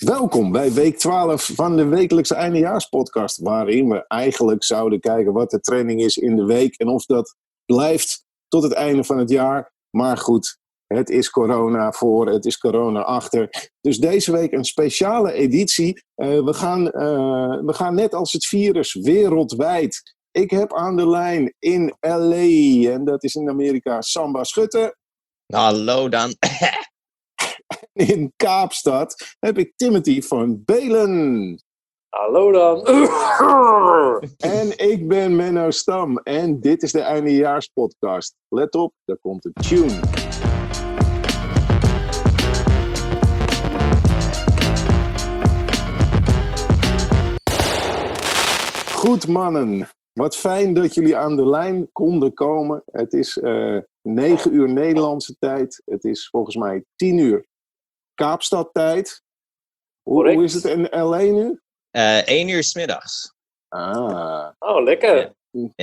Welkom bij week 12 van de wekelijkse eindejaarspodcast, waarin we eigenlijk zouden kijken wat de trending is in de week en of dat blijft tot het einde van het jaar. Maar goed, het is corona voor, het is corona achter. Dus deze week een speciale editie. We gaan net als het virus wereldwijd. Ik heb aan de lijn in LA, en dat is in Amerika, Samba Schutte. Hallo dan. In Kaapstad heb ik Timothy van Belen. Hallo dan. En ik ben Menno Stam. En dit is de eindejaarspodcast. Let op, daar komt de tune. Goed mannen. Wat fijn dat jullie aan de lijn konden komen. Het is 9 uur Nederlandse tijd. Het is volgens mij 10 uur Kaapstad-tijd. Hoe is het in LA nu? 1 uur 's middags. Oh, lekker.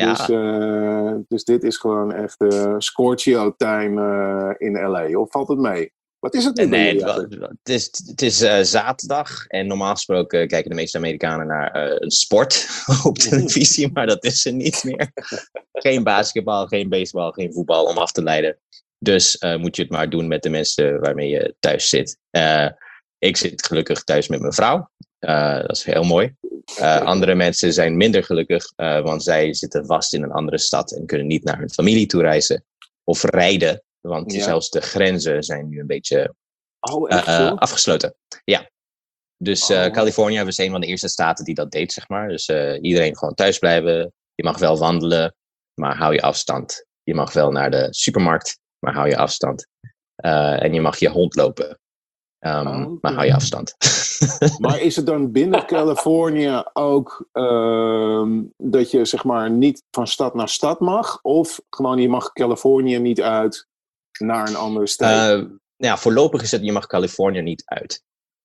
Ja. Dus dit is gewoon echt Scorchio-time in LA. Of valt het mee? Wat is het nu? Nee, het is zaterdag. En normaal gesproken kijken de meeste Amerikanen naar een sport op televisie. Maar dat is er niet meer. Geen basketbal, geen baseball, geen voetbal om af te leiden. Dus moet je het maar doen met de mensen waarmee je thuis zit. Ik zit gelukkig thuis met mijn vrouw. Dat is heel mooi. Andere mensen zijn minder gelukkig, want zij zitten vast in een andere stad en kunnen niet naar hun familie toe reizen of rijden. Want zelfs de grenzen zijn nu een beetje afgesloten. Ja. Dus Californië was een van de eerste staten die dat deed, zeg maar. Dus iedereen gewoon thuis blijven. Je mag wel wandelen, maar hou je afstand. Je mag wel naar de supermarkt, maar hou je afstand. En je mag je hond lopen. Maar hou je afstand. Maar is het dan binnen Californië ook dat je zeg maar niet van stad naar stad mag? Of gewoon je mag Californië niet uit naar een andere stad? Voorlopig is het je mag Californië niet uit.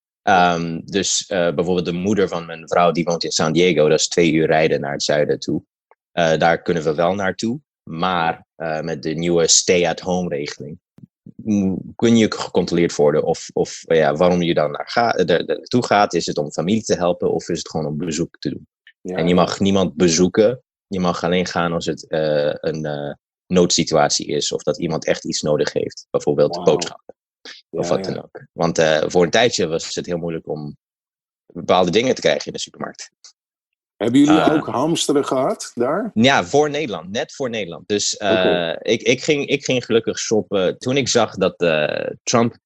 Dus bijvoorbeeld de moeder van mijn vrouw die woont in San Diego. Dat is 2 uur rijden naar het zuiden toe. Daar kunnen we wel naartoe. Maar met de nieuwe stay-at-home regeling kun je gecontroleerd worden of waarom je dan naartoe gaat. Is het om familie te helpen of is het gewoon om bezoek te doen? Ja. En je mag niemand bezoeken. Je mag alleen gaan als het een noodsituatie is of dat iemand echt iets nodig heeft. Bijvoorbeeld boodschappen of wat dan ook. Want voor een tijdje was het heel moeilijk om bepaalde dingen te krijgen in de supermarkt. Hebben jullie ook hamsteren gehad daar? Ja, net voor Nederland. Dus ik ging gelukkig shoppen. Toen ik zag dat Trump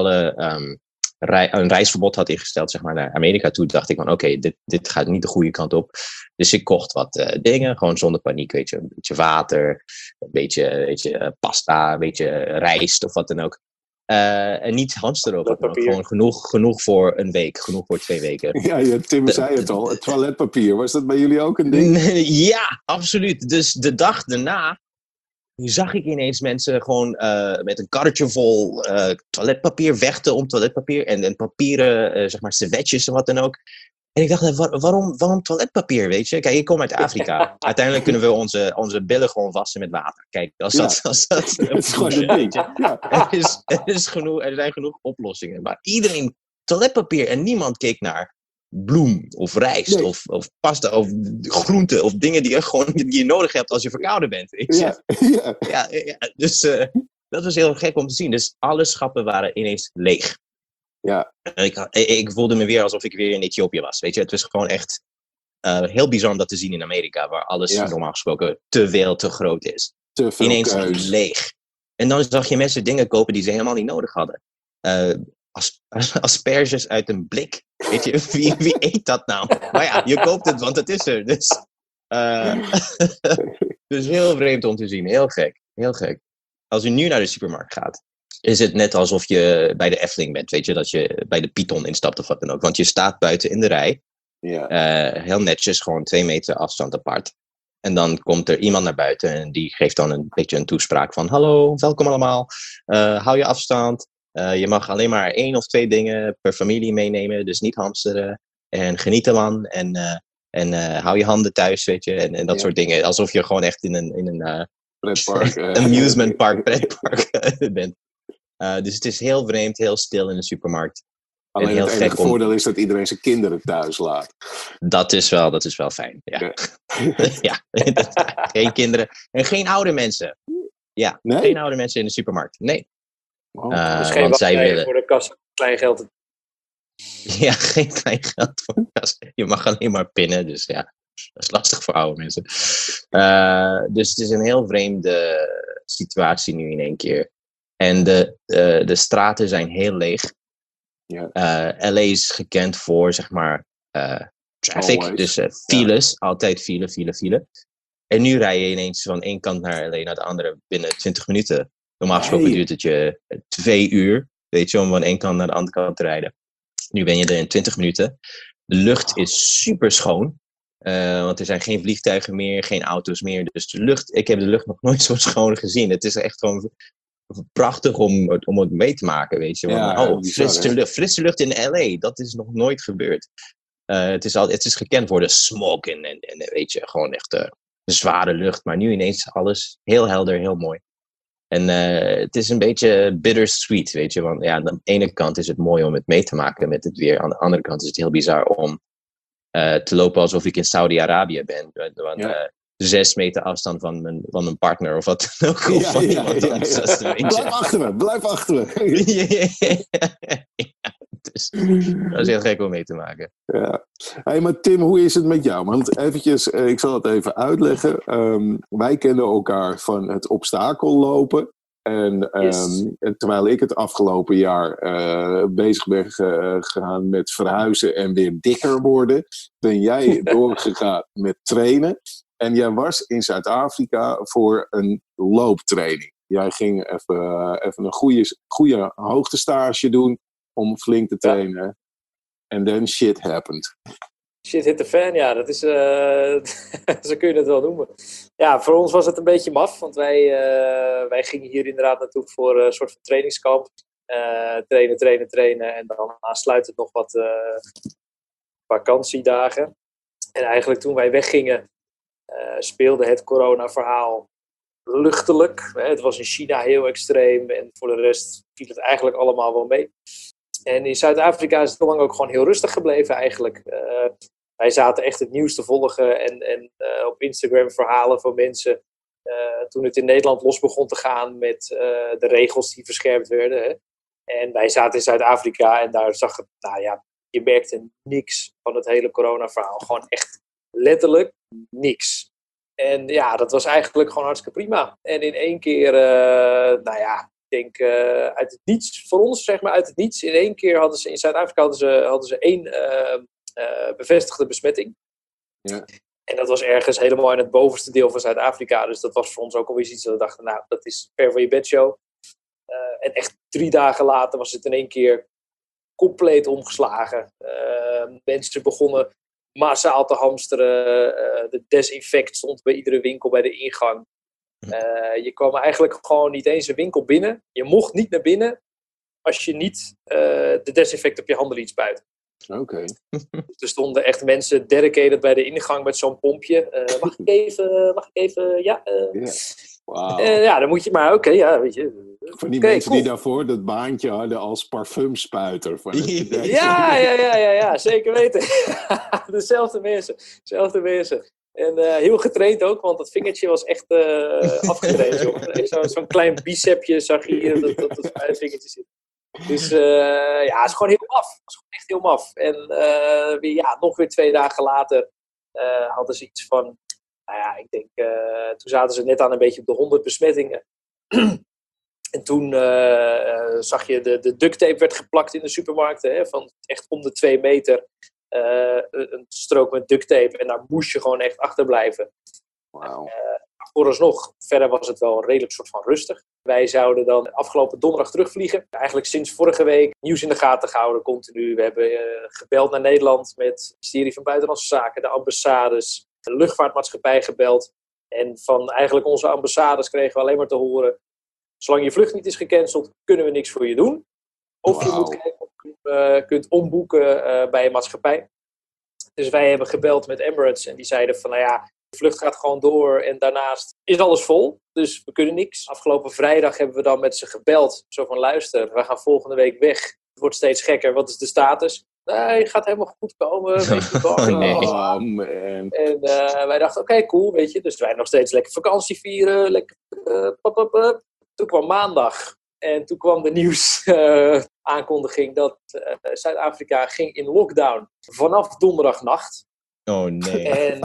een reisverbod had ingesteld, zeg maar, naar Amerika toe, dacht ik van oké, dit gaat niet de goede kant op. Dus ik kocht wat dingen, gewoon zonder paniek, weet je. Een beetje water, een beetje pasta, een beetje rijst of wat dan ook. En niet hamsteren ook. Gewoon genoeg voor een week. Genoeg voor 2 weken. Ja, Tim zei het al. Het toiletpapier. Was dat bij jullie ook een ding? Ja, absoluut. Dus de dag daarna zag ik ineens mensen gewoon met een karretje vol toiletpapier vechten om toiletpapier. En papieren, zeg maar, servetjes en wat dan ook. En ik dacht, waarom toiletpapier, weet je? Kijk, ik kom uit Afrika. Uiteindelijk kunnen we onze billen gewoon wassen met water. Kijk, als dat is gewoon een ding. Ja. Er zijn genoeg oplossingen. Maar iedereen toiletpapier en niemand keek naar bloem of rijst of pasta of groenten of dingen die je nodig hebt als je verkouden bent. Weet je? Ja. Dus dat was heel gek om te zien. Dus alle schappen waren ineens leeg. Ja. Ik voelde me weer alsof ik weer in Ethiopië was. Weet je, het was gewoon echt heel bizar om dat te zien in Amerika, waar alles normaal gesproken te groot is. Te veel ineens keus. leeg. En dan zag je mensen dingen kopen die ze helemaal niet nodig hadden. Asperges uit een blik. Weet je, wie eet dat nou? Maar ja, je koopt het, want het is er. Dus heel vreemd om te zien. Heel gek. Heel gek. Als u nu naar de supermarkt gaat, is het net alsof je bij de Efteling bent, weet je, dat je bij de Python instapt of wat dan ook. Want je staat buiten in de rij, heel netjes, gewoon 2 meter afstand apart. En dan komt er iemand naar buiten en die geeft dan een beetje een toespraak van hallo, welkom allemaal, hou je afstand. Je mag alleen maar 1 of 2 dingen per familie meenemen, dus niet hamsteren. En geniet ervan en hou je handen thuis, weet je, en dat soort dingen. Alsof je gewoon echt in een pretpark, amusement park, pretpark bent. Dus het is heel vreemd, heel stil in de supermarkt. Alleen heel het enige gek om... voordeel is dat iedereen zijn kinderen thuis laat. Dat is wel fijn, ja. Ja, geen kinderen en geen oude mensen. Ja, Nee? geen oude mensen in de supermarkt. Nee. Dus geen Want zij wachtrij willen... voor de kassa, klein geld. Ja, geen klein geld voor de kas. Je mag alleen maar pinnen, dus ja, dat is lastig voor oude mensen. Dus het is een heel vreemde situatie nu in één keer. En de straten zijn heel leeg. Ja. LA is gekend voor, zeg maar, traffic. Always. Dus files, altijd file. En nu rij je ineens van één kant naar LA naar de andere binnen 20 minuten. Normaal gesproken duurt het je 2 uur, weet je, om van één kant naar de andere kant te rijden. Nu ben je er in 20 minuten. De lucht is super schoon. Want er zijn geen vliegtuigen meer, geen auto's meer. Dus ik heb de lucht nog nooit zo schoon gezien. Het is echt gewoon prachtig om het mee te maken, weet je. Want, bizar, frisse lucht in LA, dat is nog nooit gebeurd. Het is gekend voor de smog en weet je, gewoon echt de zware lucht. Maar nu ineens alles heel helder, heel mooi. En het is een beetje bittersweet, weet je. Want ja, aan de ene kant is het mooi om het mee te maken met het weer. Aan de andere kant is het heel bizar om te lopen alsof ik in Saudi-Arabië ben. 6 meter afstand van mijn partner of wat dan ook. Of van iemand anders. Blijf achter me. Dus, dat is heel gek om mee te maken. Ja. Hey, maar Tim, hoe is het met jou? Want eventjes, ik zal het even uitleggen. Wij kennen elkaar van het obstakellopen. En terwijl ik het afgelopen jaar bezig ben gegaan met verhuizen en weer dikker worden, ben jij doorgegaan met trainen. En jij was in Zuid-Afrika voor een looptraining. Jij ging even een goede hoogtestage doen om flink te trainen. En then shit happened. Shit hit the fan, ja. Dat is, zo kun je het wel noemen. Ja, voor ons was het een beetje maf. Want wij gingen hier inderdaad naartoe voor een soort van trainingskamp. Trainen. En dan aansluitend nog wat vakantiedagen. En eigenlijk toen wij weggingen, speelde het corona-verhaal luchtelijk. Het was in China heel extreem. En voor de rest viel het eigenlijk allemaal wel mee. En in Zuid-Afrika is het lang ook gewoon heel rustig gebleven eigenlijk. Wij zaten echt het nieuws te volgen en op Instagram verhalen van mensen. Toen het in Nederland los begon te gaan met de regels die verscherpt werden. Hè. En wij zaten in Zuid-Afrika en daar zag het, je merkte niks van het hele corona-verhaal. Gewoon echt letterlijk niks. En ja, dat was eigenlijk gewoon hartstikke prima. En in één keer, ik denk uit het niets, voor ons zeg maar uit het niets. In één keer hadden ze in Zuid-Afrika hadden ze 1 bevestigde besmetting. Ja. En dat was ergens helemaal in het bovenste deel van Zuid-Afrika. Dus dat was voor ons ook alweer iets dat we dachten, dat is ver van je bedshow. En echt 3 dagen later was het in één keer compleet omgeslagen. Mensen begonnen massaal te hamsteren. De desinfect stond bij iedere winkel bij de ingang. Je kwam eigenlijk gewoon niet eens een winkel binnen. Je mocht niet naar binnen als je niet de desinfect op je handen liet spuiten. Oké. Er stonden echt mensen dedicated bij de ingang met zo'n pompje. Mag ik even? Ja. Wow. Dan moet je maar, weet je. Van die mensen die daarvoor dat baantje hadden als parfumspuiter. Ja, zeker weten. Dezelfde mensen. En heel getraind ook, want dat vingertje was echt afgetraind. Zo'n klein bicepje zag je hier, dat vingertje zit. Dus het is gewoon heel maf. Het is gewoon echt heel maf. En nog weer 2 dagen later hadden ze iets van, ik denk, toen zaten ze net aan een beetje op de 100 besmettingen. En toen zag je de duct tape werd geplakt in de supermarkten, hè, van echt om de 2 meter. Een strook met duct tape en daar moest je gewoon echt achterblijven. Wauw. Vooralsnog, verder was het wel redelijk soort van rustig. Wij zouden dan afgelopen donderdag terugvliegen. Eigenlijk sinds vorige week nieuws in de gaten gehouden, continu. We hebben gebeld naar Nederland met het ministerie van Buitenlandse Zaken, de ambassades, de luchtvaartmaatschappij gebeld. En van eigenlijk onze ambassades kregen we alleen maar te horen, zolang je vlucht niet is gecanceld, kunnen we niks voor je doen. Of je moet kijken of je kunt omboeken bij een maatschappij. Dus wij hebben gebeld met Emirates en die zeiden van, de vlucht gaat gewoon door en daarnaast is alles vol. Dus we kunnen niks. Afgelopen vrijdag hebben we dan met ze gebeld. Zo van, luister, we gaan volgende week weg. wordt steeds gekker. Wat is de status? Nee, gaat helemaal goed komen. Weet je wel. Nee. Oh, man. En wij dachten, oké, cool, weet je. Dus wij nog steeds lekker vakantie vieren. Lekker, Toen kwam maandag. En toen kwam de nieuwsaankondiging dat Zuid-Afrika ging in lockdown vanaf donderdagnacht. Oh nee.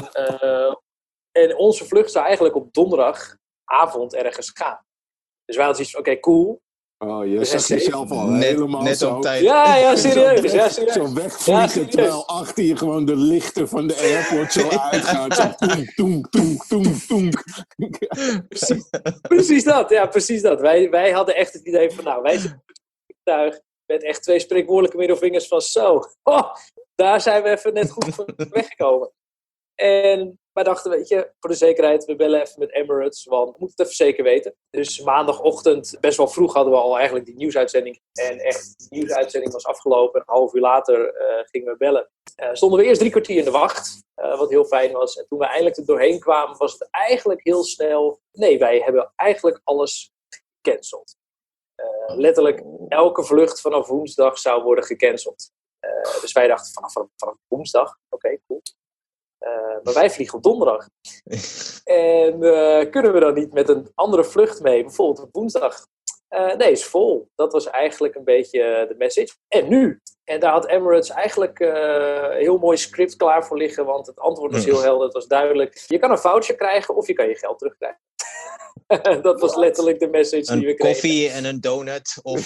En onze vlucht zou eigenlijk op donderdagavond ergens gaan. Dus wij hadden zoiets van, oké, cool. Oh, je Dus zag jezelf al helemaal net zo. op tijd. Ja, serieus. Ja, serieus. Zo wegvliegen, serieus. terwijl achter je gewoon de lichten van de airport zo uitgaan. Zo toenk, toenk, toenk, toenk. Precies dat, ja, precies dat. Wij hadden echt het idee van, nou, wij zitten op het vliegtuig met echt 2 spreekwoordelijke middelvingers van zo. Daar zijn we even net goed van weggekomen. En wij dachten, weet je, voor de zekerheid, we bellen even met Emirates, want we moeten het even zeker weten. Dus maandagochtend, best wel vroeg, hadden we al eigenlijk die nieuwsuitzending. En echt, die nieuwsuitzending was afgelopen. Een half uur later gingen we bellen. Stonden we eerst 3 kwartier in de wacht, wat heel fijn was. En toen we eindelijk er doorheen kwamen, was het eigenlijk heel snel. Nee, wij hebben eigenlijk alles gecanceld. Letterlijk, elke vlucht vanaf woensdag zou worden gecanceld. Dus wij dachten, vanaf woensdag, oké, cool. Maar wij vliegen op donderdag. En kunnen we dan niet met een andere vlucht mee, bijvoorbeeld op woensdag? Nee, is vol. Dat was eigenlijk een beetje de message. En nu? En daar had Emirates eigenlijk een heel mooi script klaar voor liggen, want het antwoord was heel helder, het was duidelijk. Je kan een voucher krijgen of je kan je geld terugkrijgen. Dat was letterlijk de message die we kregen. Een koffie en een donut of...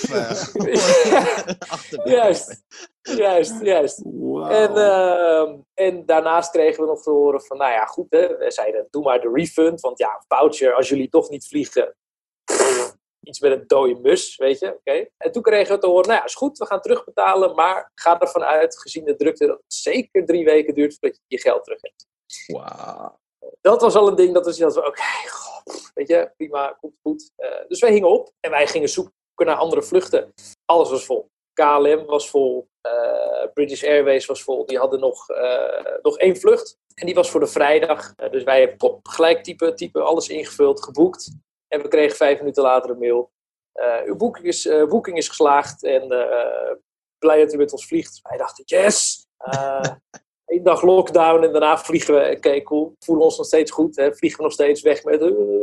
Juist. Wow. En daarnaast kregen we nog te horen van, nou ja, goed, hè, we zeiden, doe maar de refund, want ja, voucher, als jullie toch niet vliegen, iets met een dode mus, weet je, oké. En toen kregen we te horen, nou ja, is goed, we gaan terugbetalen, maar ga ervan uit, gezien de drukte, dat het zeker 3 weken duurt voordat je je geld terug hebt. Wauw. Dat was al een ding dat we zeiden, oké, weet je, prima, komt goed. Dus wij hingen op en wij gingen zoeken naar andere vluchten. Alles was vol. KLM was vol, British Airways was vol. Die hadden nog 1 vlucht en die was voor de vrijdag. Dus wij hebben gelijk type alles ingevuld, geboekt. En we kregen 5 minuten later een mail. Uw boeking is geslaagd en blij dat u met ons vliegt. Wij dachten, yes! 1 dag lockdown en daarna vliegen we. Oké, cool. Voelen ons nog steeds goed. Hè? Vliegen we nog steeds weg met...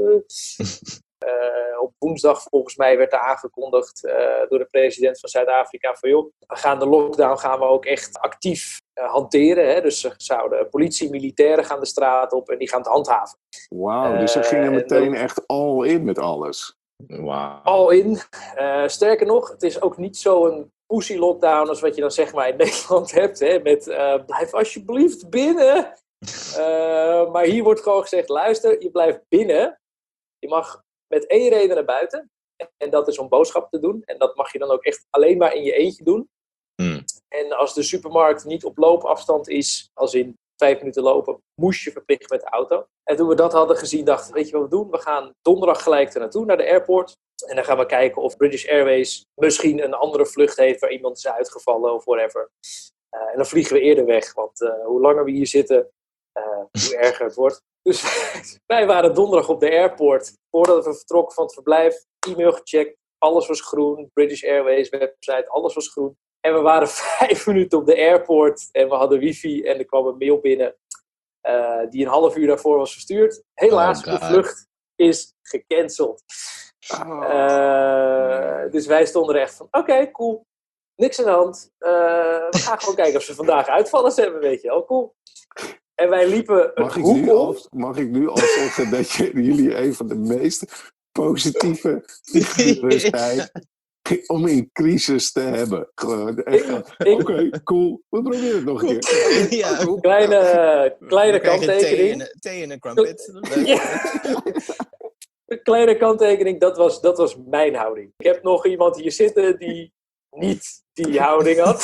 op woensdag volgens mij werd er aangekondigd door de president van Zuid-Afrika van joh, de lockdown gaan we ook echt actief hanteren. Hè? Dus ze zouden politie, militairen gaan de straat op en die gaan het handhaven. Wauw, dus ze gingen meteen echt all in met alles. Wow. All in. Sterker nog, het is ook niet zo'n pussy lockdown als wat je dan zeg maar in Nederland hebt. Hè? Met blijf alsjeblieft binnen. Maar hier wordt gewoon gezegd, luister, je blijft binnen. Je mag met 1 reden naar buiten. En dat is om boodschap te doen. En dat mag je dan ook echt alleen maar in je eentje doen. En als de supermarkt niet op loopafstand is, als in 5 minuten lopen, moest je verplicht met de auto. En toen we dat hadden gezien, dachten we, weet je wat we doen? We gaan donderdag gelijk naartoe, naar de airport. En dan gaan we kijken of British Airways misschien een andere vlucht heeft waar iemand is uitgevallen of whatever. En dan vliegen we eerder weg. Want hoe langer we hier zitten, hoe erger het wordt. Dus wij waren donderdag op de airport. Voordat we vertrokken van het verblijf, e-mail gecheckt. Alles was groen. British Airways website, alles was groen. En we waren 5 minuten op de airport. En we hadden wifi. En er kwam een mail binnen. Die een half uur daarvoor was verstuurd. Helaas, de vlucht is gecanceld. Dus wij stonden er echt van, oké, cool. Niks aan de hand. We gaan gewoon kijken of ze vandaag uitvallers hebben, weet je wel. Cool. En wij liepen Mag ik nu al zeggen dat jullie een van de meest positieve figuren zijn om in crisis te hebben? Oké, cool. We proberen het nog een keer. Ja. Kleine kanttekening. Thee en een crumpet. Een kleine kanttekening, dat was mijn houding. Ik heb nog iemand hier zitten die niet die houding had.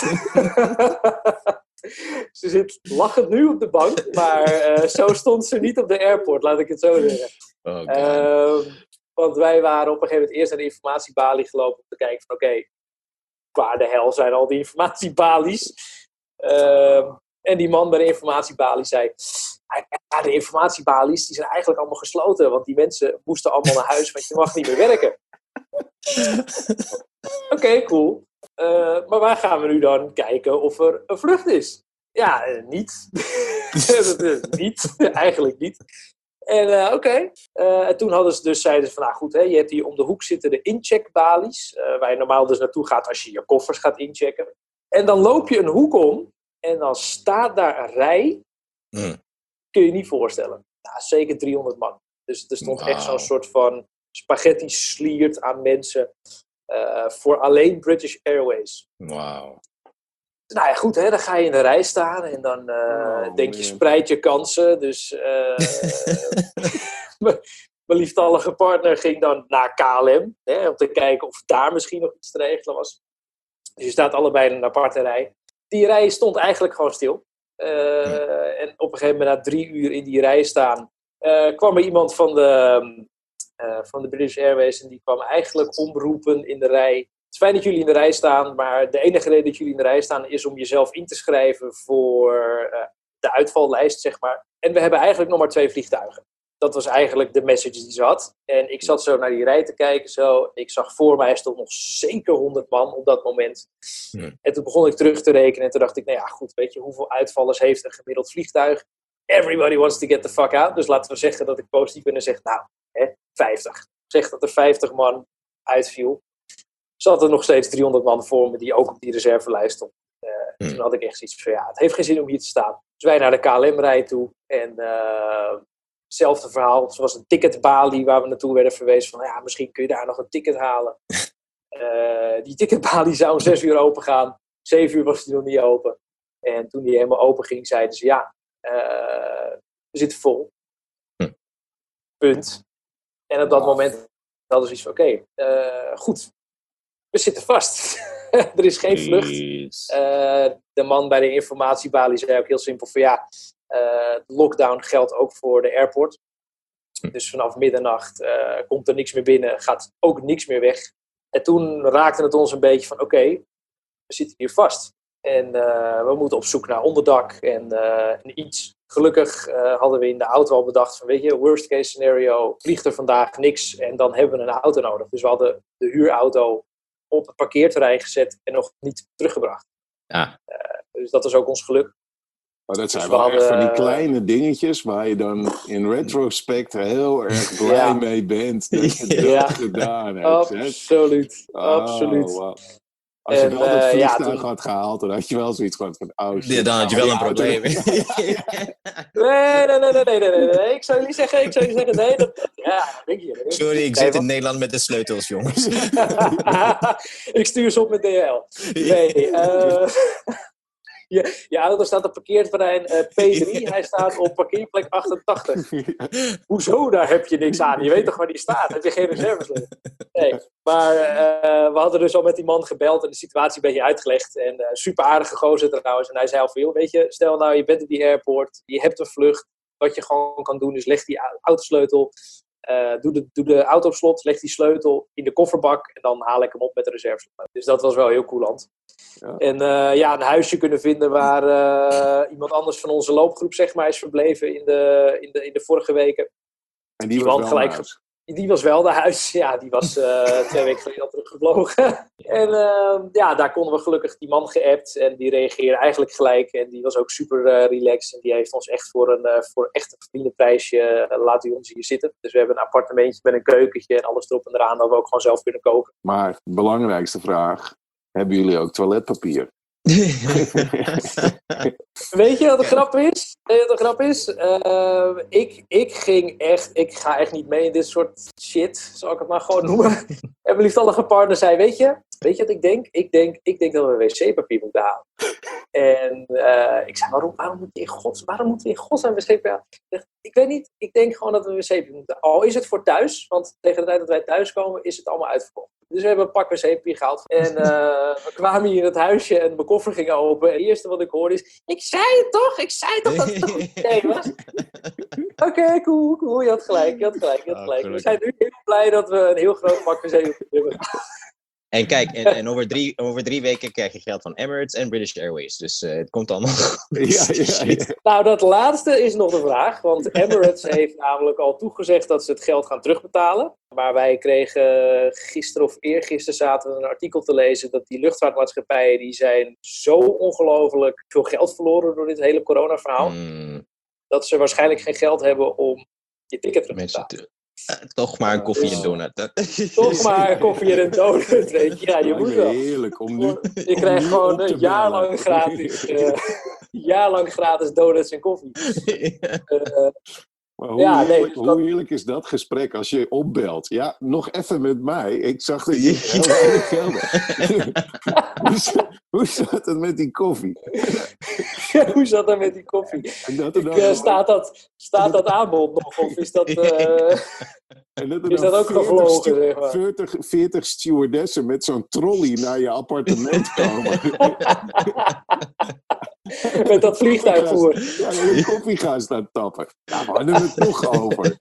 Ze zit lachend nu op de bank, maar zo stond ze niet op de airport, laat ik het zo zeggen. Want wij waren op een gegeven moment eerst naar de informatiebalie gelopen om te kijken van oké, waar de hel zijn al die informatiebalies? En die man bij de informatiebalie zei, ja, de informatiebalies die zijn eigenlijk allemaal gesloten, want die mensen moesten allemaal naar huis, want je mag niet meer werken. Oké, cool. Maar waar gaan we nu dan kijken of er een vlucht is? Ja, niet. Niet, eigenlijk niet. En oké. En toen zeiden ze van, nou goed, je hebt hier om de hoek zitten de incheckbalies, waar je normaal dus naartoe gaat als je je koffers gaat inchecken. En dan loop je een hoek om en dan staat daar een rij. Kun je je niet voorstellen. Nou, zeker 300 man. Dus er stond echt zo'n soort van spaghetti sliert aan mensen voor alleen British Airways. Wauw. Nou ja, goed, dan ga je in de rij staan en dan denk je, spreid je kansen. Dus mijn lieftallige partner ging dan naar KLM, om te kijken of daar misschien nog iets te regelen was. Dus je staat allebei in een aparte rij. Die rij stond eigenlijk gewoon stil. En op een gegeven moment, na 3 uur in die rij staan, kwam er iemand van de British Airways en die kwam eigenlijk omroepen in de rij. Het is fijn dat jullie in de rij staan, maar de enige reden dat jullie in de rij staan is om jezelf in te schrijven voor de uitvallijst, zeg maar. En we hebben eigenlijk nog maar 2 vliegtuigen. Dat was eigenlijk de message die ze had. En ik zat zo naar die rij te kijken. Zo. Ik zag voor mij stond nog zeker 100 man op dat moment. En toen begon ik terug te rekenen. En toen dacht ik, nou ja, goed, weet je, hoeveel uitvallers heeft een gemiddeld vliegtuig? Everybody wants to get the fuck out. Dus laten we zeggen dat ik positief ben en zeg, 50. Zeg dat er 50 man uitviel. Zat er nog steeds 300 man voor me die ook op die reservelijst stond. Toen had ik echt zoiets van, het heeft geen zin om hier te staan. Dus wij naar de KLM-rij toe. En hetzelfde verhaal. Zoals een ticketbalie waar we naartoe werden verwezen. Van, misschien kun je daar nog een ticket halen. Die ticketbalie zou om 6 uur open gaan. 7 uur was die nog niet open. En toen die helemaal open ging, zeiden ze, we zitten vol. Punt. En op dat moment hadden ze iets van, goed. We zitten vast. Er is geen vlucht. De man bij de informatiebalie zei ook heel simpel van de lockdown geldt ook voor de airport. Dus vanaf middernacht komt er niks meer binnen, gaat ook niks meer weg. En toen raakte het ons een beetje van we zitten hier vast. En we moeten op zoek naar onderdak en iets. Gelukkig hadden we in de auto al bedacht van worst case scenario, vliegt er vandaag niks en dan hebben we een auto nodig. Dus we hadden de huurauto op het parkeerterrein gezet en nog niet teruggebracht. Ja. Dus dat was ook ons geluk. Maar dat zijn wel echt van die kleine dingetjes waar je dan in retrospect heel erg blij mee bent dat je dat gedaan hebt. Absoluut. Absoluut. Wow. Als je wel dat vliegtuig had gehaald, dan had je wel zoiets gehad van shit. Dan had je wel een probleem. Nee. Ik zou jullie zeggen, nee. Denk je. Sorry, ik zit in Nederland met de sleutels, jongens. Ik stuur ze op met DHL. Nee, je auto staat op parkeerterrein P3. Hij staat op parkeerplek 88. Hoezo, daar heb je niks aan? Je weet toch waar die staat? Heb je geen reserves? Nee. Maar we hadden dus al met die man gebeld en de situatie een beetje uitgelegd. En super aardige gozer trouwens. En hij zei al veel, stel nou je bent op die airport. Je hebt een vlucht. Wat je gewoon kan doen is leg die autosleutel. Doe de auto op slot. Leg die sleutel in de kofferbak. En dan haal ik hem op met de reservesleutel. Dus dat was wel heel coulant. Ja. En een huisje kunnen vinden waar iemand anders van onze loopgroep zeg maar is verbleven in de vorige weken. En die was wel gelijk. Die was wel de huis. Ja, die was 2 weken geleden al teruggevlogen. En daar konden we gelukkig die man geappt. En die reageerde eigenlijk gelijk. En die was ook super relaxed. En die heeft ons echt voor echt een vriendenprijsje laten ons hier zitten. Dus we hebben een appartementje met een keukentje en alles erop en eraan. Dat we ook gewoon zelf kunnen koken. Maar de belangrijkste vraag. Hebben jullie ook toiletpapier? Weet je wat de grap is? Ik ga echt niet mee in dit soort shit, zal ik het maar gewoon noemen. En mijn lieftallige partner zei, weet je wat ik denk? Ik denk dat we wc-papier moeten halen. En ik zei, waarom moeten we in godsnaam wc-papier halen? Ik weet niet, ik denk gewoon dat we wc-papier moeten. Al is het voor thuis, want tegen de tijd dat wij thuiskomen is het allemaal uitverkocht. Dus we hebben een pak wc-papier gehaald. En we kwamen hier in het huisje en mijn koffer ging open. En het eerste wat ik hoorde is, ik zei het toch dat het een goed idee was. Oké, cool. Je had gelijk. We zijn nu heel blij dat we een heel groot pak wc-papier hebben. En kijk, en over drie weken krijg je geld van Emirates en British Airways. Dus het komt allemaal goed. Ja. Nou, dat laatste is nog de vraag. Want Emirates heeft namelijk al toegezegd dat ze het geld gaan terugbetalen. Maar wij kregen gisteren of eergisteren zaten we een artikel te lezen dat die luchtvaartmaatschappijen die zijn zo ongelooflijk veel geld verloren door dit hele coronaverhaal. Dat ze waarschijnlijk geen geld hebben om je ticket terug te betalen. Toch maar een koffie en donut. Toch maar een koffie en een donut, weet je. Ja, je moet wel. Heerlijk. Je krijgt gewoon een jaar lang gratis donuts en koffie. Maar hoe heerlijk is dat gesprek als je opbelt? Ja, nog even met mij. Ik zag dat je heel weinig geld had. Hoe zat het met die koffie? Hoe zat dat met die koffie? Staat dat aanbod nog? Of is dat, is dat ook gevlogen? Zeg maar? 40 stewardessen met zo'n trolley naar je appartement komen. Met dat vliegtuigvoer. Ja, de koffie gaan staan tappen. Nou, we hadden het toch over.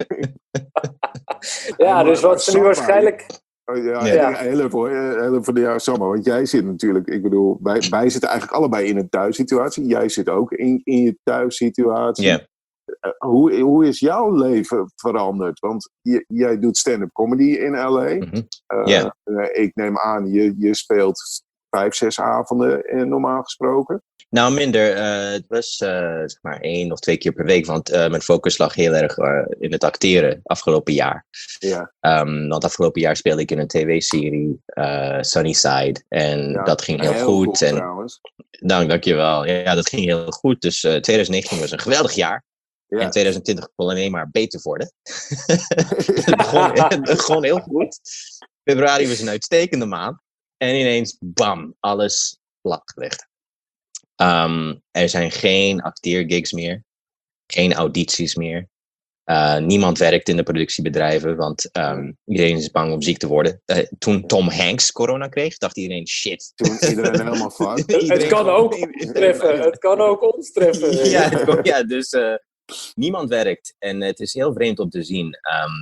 Ja, dus wat ze nu waarschijnlijk... Heel even voor jou, Sammer. Want jij zit natuurlijk... Ik bedoel, wij zitten eigenlijk allebei in een thuissituatie. Jij zit ook in je thuissituatie. Yeah. Hoe is jouw leven veranderd? Want jij doet stand-up comedy in L.A. Ik neem aan, je speelt 5-6 avonden normaal gesproken. Nou, minder. Het was zeg maar 1 of 2 keer per week. Want mijn focus lag heel erg in het acteren afgelopen jaar. Ja. Want afgelopen jaar speelde ik in een tv-serie, Sunnyside. En dat ging heel goed. En trouwens. Dankjewel. Ja, dat ging heel goed. Dus 2019 was een geweldig jaar. Ja. En 2020 kon alleen maar beter worden. Het begon heel goed. Februari was een uitstekende maand. En ineens, bam, alles platgelegd. Er zijn geen acteergigs meer. Geen audities meer. Niemand werkt in de productiebedrijven, want iedereen is bang om ziek te worden. Toen Tom Hanks corona kreeg, dacht iedereen, shit. Toen iedereen helemaal fucked. Het kan ook ons treffen. Het kan ook ons treffen. Dus niemand werkt. En het is heel vreemd om te zien...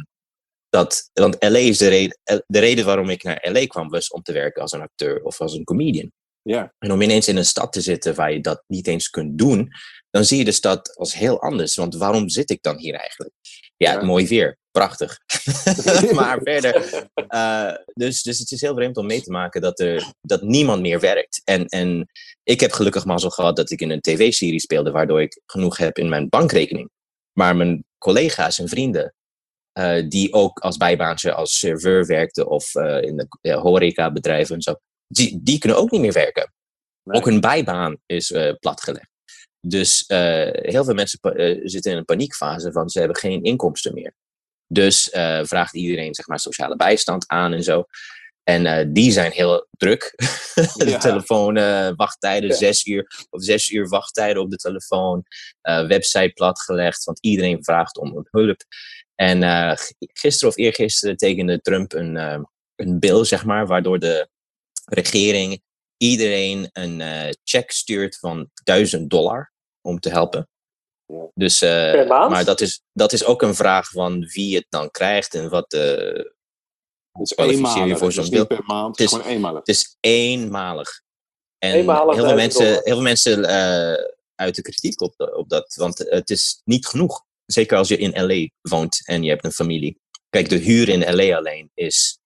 want LA is de reden waarom ik naar LA kwam, was om te werken als een acteur of als een comedian. Ja. En om ineens in een stad te zitten waar je dat niet eens kunt doen, dan zie je de stad als heel anders. Want waarom zit ik dan hier eigenlijk? Ja, mooi weer. Prachtig. Maar verder. Dus het is heel vreemd om mee te maken dat niemand meer werkt. En ik heb gelukkig mazzel gehad dat ik in een tv-serie speelde, waardoor ik genoeg heb in mijn bankrekening. Maar mijn collega's en vrienden, die ook als bijbaantje als serveur werkten of in de horecabedrijven en zo, die kunnen ook niet meer werken. Nee. Ook hun bijbaan is platgelegd. Dus heel veel mensen zitten in een paniekfase van ze hebben geen inkomsten meer. Dus vraagt iedereen zeg maar sociale bijstand aan en zo. En die zijn heel druk. De telefoon, wachttijden, 6 uur wachttijden op de telefoon. Website platgelegd, want iedereen vraagt om hulp. En gisteren of eergisteren tekende Trump een bill, zeg maar, waardoor de regering iedereen een check stuurt van $1000 om te helpen. Dus, maar dat is ook een vraag van wie het dan krijgt en wat de kwalificeer je voor zo'n bill. Per maand, het is gewoon eenmalig. Het is eenmalig. En heel veel mensen uiten kritiek op dat, want het is niet genoeg. Zeker als je in LA woont en je hebt een familie. Kijk, de huur in LA alleen is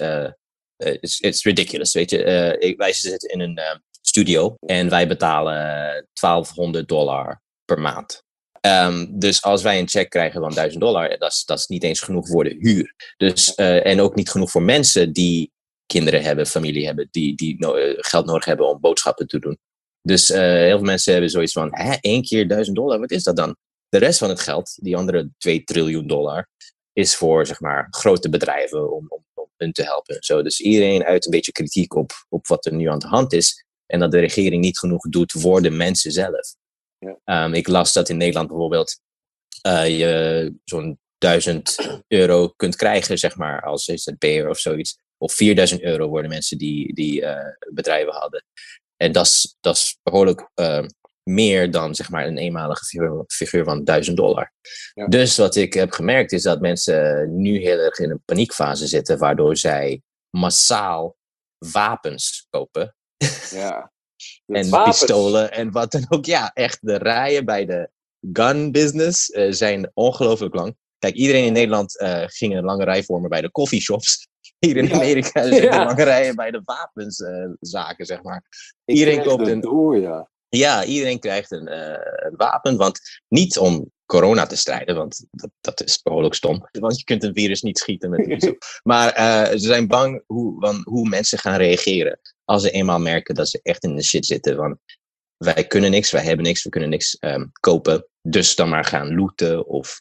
ridiculous, weet je. Wij zitten in een studio en wij betalen $1200 per maand. Dus als wij een check krijgen van $1000, dat is niet eens genoeg voor de huur. Dus, en ook niet genoeg voor mensen die kinderen hebben, familie hebben, die geld nodig hebben om boodschappen te doen. Dus heel veel mensen hebben zoiets van, 1 keer $1000, wat is dat dan? De rest van het geld, die andere $2 triljoen, is voor, zeg maar, grote bedrijven om hun te helpen. Zo, dus iedereen uit een beetje kritiek op wat er nu aan de hand is. En dat de regering niet genoeg doet voor de mensen zelf. Ja. Ik las dat in Nederland bijvoorbeeld je zo'n €1000 kunt krijgen, zeg maar, als ZZP'er of zoiets. Of €4000 worden mensen die bedrijven hadden. En dat is behoorlijk meer dan, zeg maar, een eenmalige figuur van $1000. Ja. Dus wat ik heb gemerkt is dat mensen nu heel erg in een paniekfase zitten, waardoor zij massaal wapens kopen. Ja. En Wapens. pistolen en wat dan ook. Ja, echt de rijen bij de gun business zijn ongelooflijk lang. Kijk, iedereen in Nederland ging een lange rij vormen bij de coffeeshops. Hier in Amerika zitten lange rijen bij de wapenszaken, zeg maar. Iedereen koopt iedereen krijgt een wapen, want niet om corona te strijden, want dat is behoorlijk stom. Want je kunt een virus niet schieten met een pistool. Maar ze zijn bang hoe mensen gaan reageren als ze eenmaal merken dat ze echt in de shit zitten. Van, wij kunnen niks, wij hebben niks, we kunnen niks kopen. Dus dan maar gaan looten of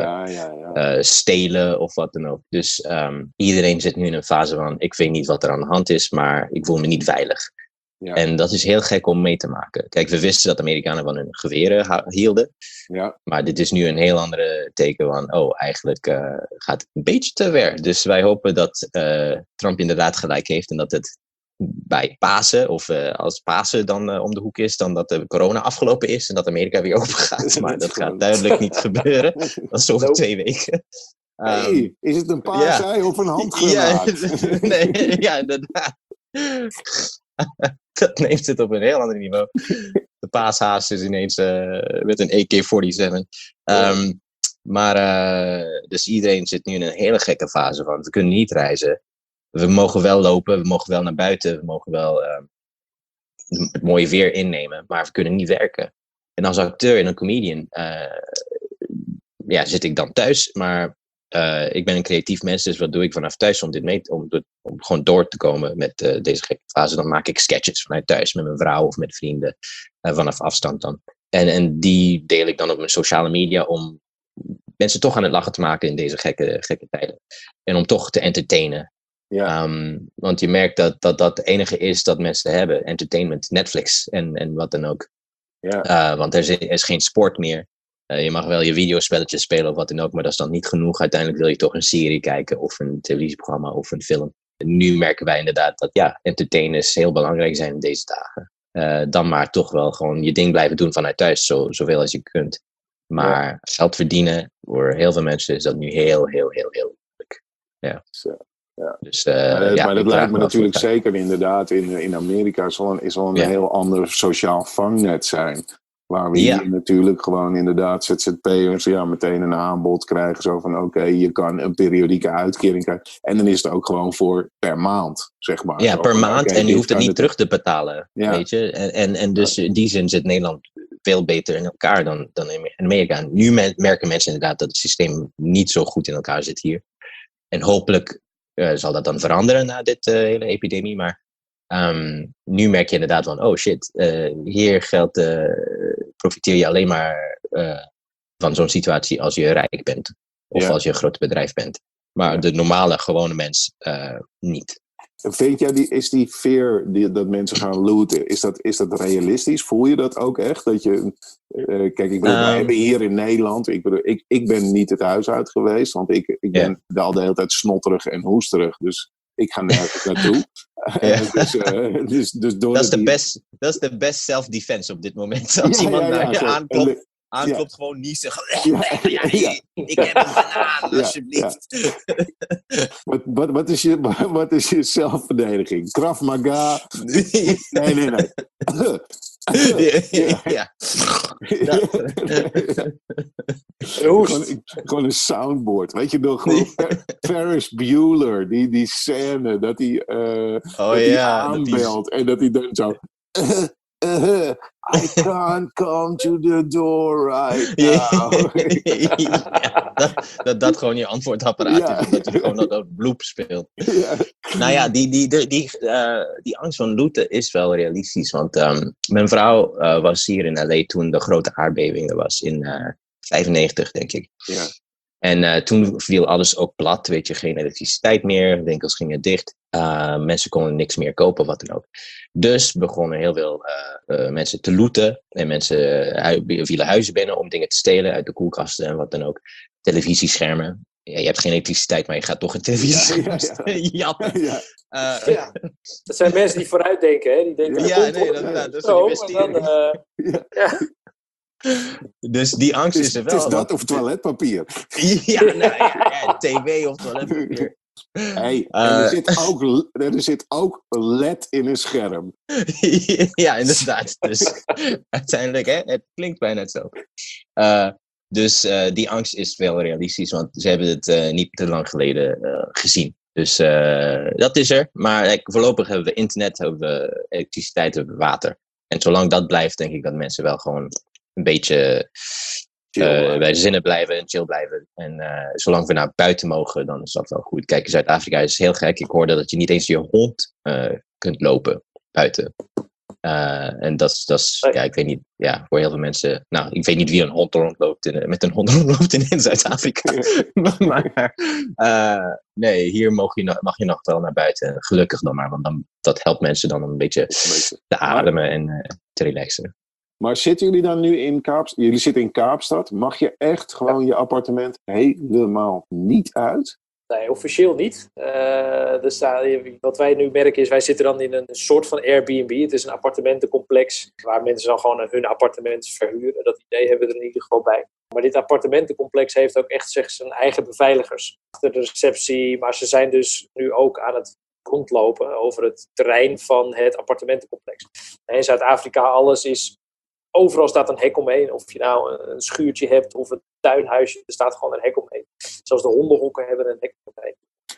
stelen of wat dan ook. Dus iedereen zit nu in een fase van, ik weet niet wat er aan de hand is, maar ik voel me niet veilig. Ja. En dat is heel gek om mee te maken. Kijk, we wisten dat de Amerikanen van hun geweren hielden. Ja. Maar dit is nu een heel andere teken van, eigenlijk gaat het een beetje te ver. Dus wij hopen dat Trump inderdaad gelijk heeft en dat het bij Pasen, of als Pasen dan om de hoek is, dan dat de corona afgelopen is en dat Amerika weer open gaat. Maar dat gaat duidelijk niet gebeuren. Dat is over 2 weken. Hey, is het een paasei of een handgranaat? Nee, ja, inderdaad. Dat neemt het op een heel ander niveau. De paashaas is ineens met een AK-47. Dus iedereen zit nu in een hele gekke fase van, we kunnen niet reizen. We mogen wel lopen, we mogen wel naar buiten, we mogen wel het mooie weer innemen, maar we kunnen niet werken. En als acteur en een comedian zit ik dan thuis, maar ik ben een creatief mens, dus wat doe ik vanaf thuis om gewoon door te komen met deze gekke fase? Dan maak ik sketches vanuit thuis met mijn vrouw of met vrienden, vanaf afstand dan. En die deel ik dan op mijn sociale media om mensen toch aan het lachen te maken in deze gekke tijden. En om toch te entertainen. Ja. Want je merkt dat het enige is dat mensen hebben. Entertainment, Netflix en wat dan ook. Ja. Want er is geen sport meer. Je mag wel je videospelletjes spelen of wat dan ook, maar dat is dan niet genoeg. Uiteindelijk wil je toch een serie kijken of een televisieprogramma of een film. En nu merken wij inderdaad dat entertainers heel belangrijk zijn in deze dagen. Dan maar toch wel gewoon je ding blijven doen vanuit thuis, zoveel als je kunt. Maar geld verdienen, voor heel veel mensen is dat nu heel, heel, heel, heel moeilijk. Ja. Ja. Dus, maar dat lijkt me natuurlijk zeker inderdaad in Amerika zal een heel ander sociaal vangnet zijn. Waar we hier natuurlijk gewoon inderdaad ZZP'ers meteen een aanbod krijgen. Zo van oké, je kan een periodieke uitkering krijgen. En dan is het ook gewoon voor per maand, zeg maar. Ja, per maand en je hoeft het niet terug te betalen. Ja. Weet je? En dus in die zin zit Nederland veel beter in elkaar dan in Amerika. Nu merken mensen inderdaad dat het systeem niet zo goed in elkaar zit hier. En hopelijk zal dat dan veranderen na dit hele epidemie. Maar nu merk je inderdaad van, oh shit, hier profiteer je alleen maar van zo'n situatie als je rijk bent. Of als je een groot bedrijf bent. Maar de normale, gewone mens niet. Vind jij, is die fear dat mensen gaan looten, is dat realistisch? Voel je dat ook echt? Dat je, kijk, wij hebben hier in Nederland, ik ben niet het huis uit geweest, want ik ben al de hele tijd snotterig en hoesterig, dus ik ga nergens naartoe. Dus dat is de best self-defense op dit moment. Als iemand naar je aanklopt, gewoon niet zeggen. Ik heb een banaan, alsjeblieft. Wat is je zelfverdediging? Krav Maga? Nee. Gewoon een soundboard. Weet je nog? Ferris Bueller, die scène dat hij aanbelt en dat hij dan zo. I can't come to the door right now. Dat gewoon je antwoordapparaat is. Dat je gewoon dat bloep speelt. Nou ja, die angst van looten is wel realistisch. Want mijn vrouw was hier in LA toen de grote aardbeving er was. In 95, denk ik. Ja. En toen viel alles ook plat. Weet je, geen elektriciteit meer. Winkels gingen dicht. Mensen konden niks meer kopen, wat dan ook. Dus begonnen heel veel mensen te looten. En mensen vielen huizen binnen om dingen te stelen uit de koelkasten en wat dan ook. Televisieschermen. Ja, je hebt geen elektriciteit, maar je gaat toch een televisiescherm jatten. Ja. Dat zijn mensen die vooruit denken, hè? Die denken, dat is een investering. Dus die angst is er wel. Het is dat of toiletpapier. TV of toiletpapier. Hey, en er zit ook een LED in een scherm. Ja, inderdaad. Dus uiteindelijk, hè, het klinkt bijna hetzelfde. Dus die angst is wel realistisch, want ze hebben het niet te lang geleden gezien. Dus dat is er. Maar voorlopig hebben we internet, hebben we elektriciteit, hebben we water. En zolang dat blijft, denk ik dat mensen wel gewoon een beetje bij de zinnen blijven en chill blijven. En zolang we naar buiten mogen, dan is dat wel goed. Kijk, in Zuid-Afrika is heel gek. Ik hoorde dat je niet eens je hond kunt lopen buiten. En dat is, ja, ik weet niet, ja, voor heel veel mensen, nou, ik weet niet wie met een hond rondloopt in Zuid-Afrika. Maar nee, hier mag je nog wel naar buiten. Gelukkig dan maar, want dat helpt mensen dan om een beetje te ademen en te relaxen. Maar zitten jullie dan nu in Kaapstad? Jullie zitten in Kaapstad. Mag je echt gewoon je appartement helemaal niet uit? Nee, officieel niet. Dus wat wij nu merken is, wij zitten dan in een soort van Airbnb. Het is een appartementencomplex waar mensen dan gewoon hun appartement verhuren. Dat idee hebben we er in ieder geval bij. Maar dit appartementencomplex heeft ook echt zijn eigen beveiligers achter de receptie. Maar ze zijn dus nu ook aan het rondlopen over het terrein van het appartementencomplex. In Zuid-Afrika alles is... Overal staat een hek omheen. Of je nou een schuurtje hebt of een tuinhuisje. Er staat gewoon een hek omheen. Zelfs de hondenhokken hebben een hek omheen.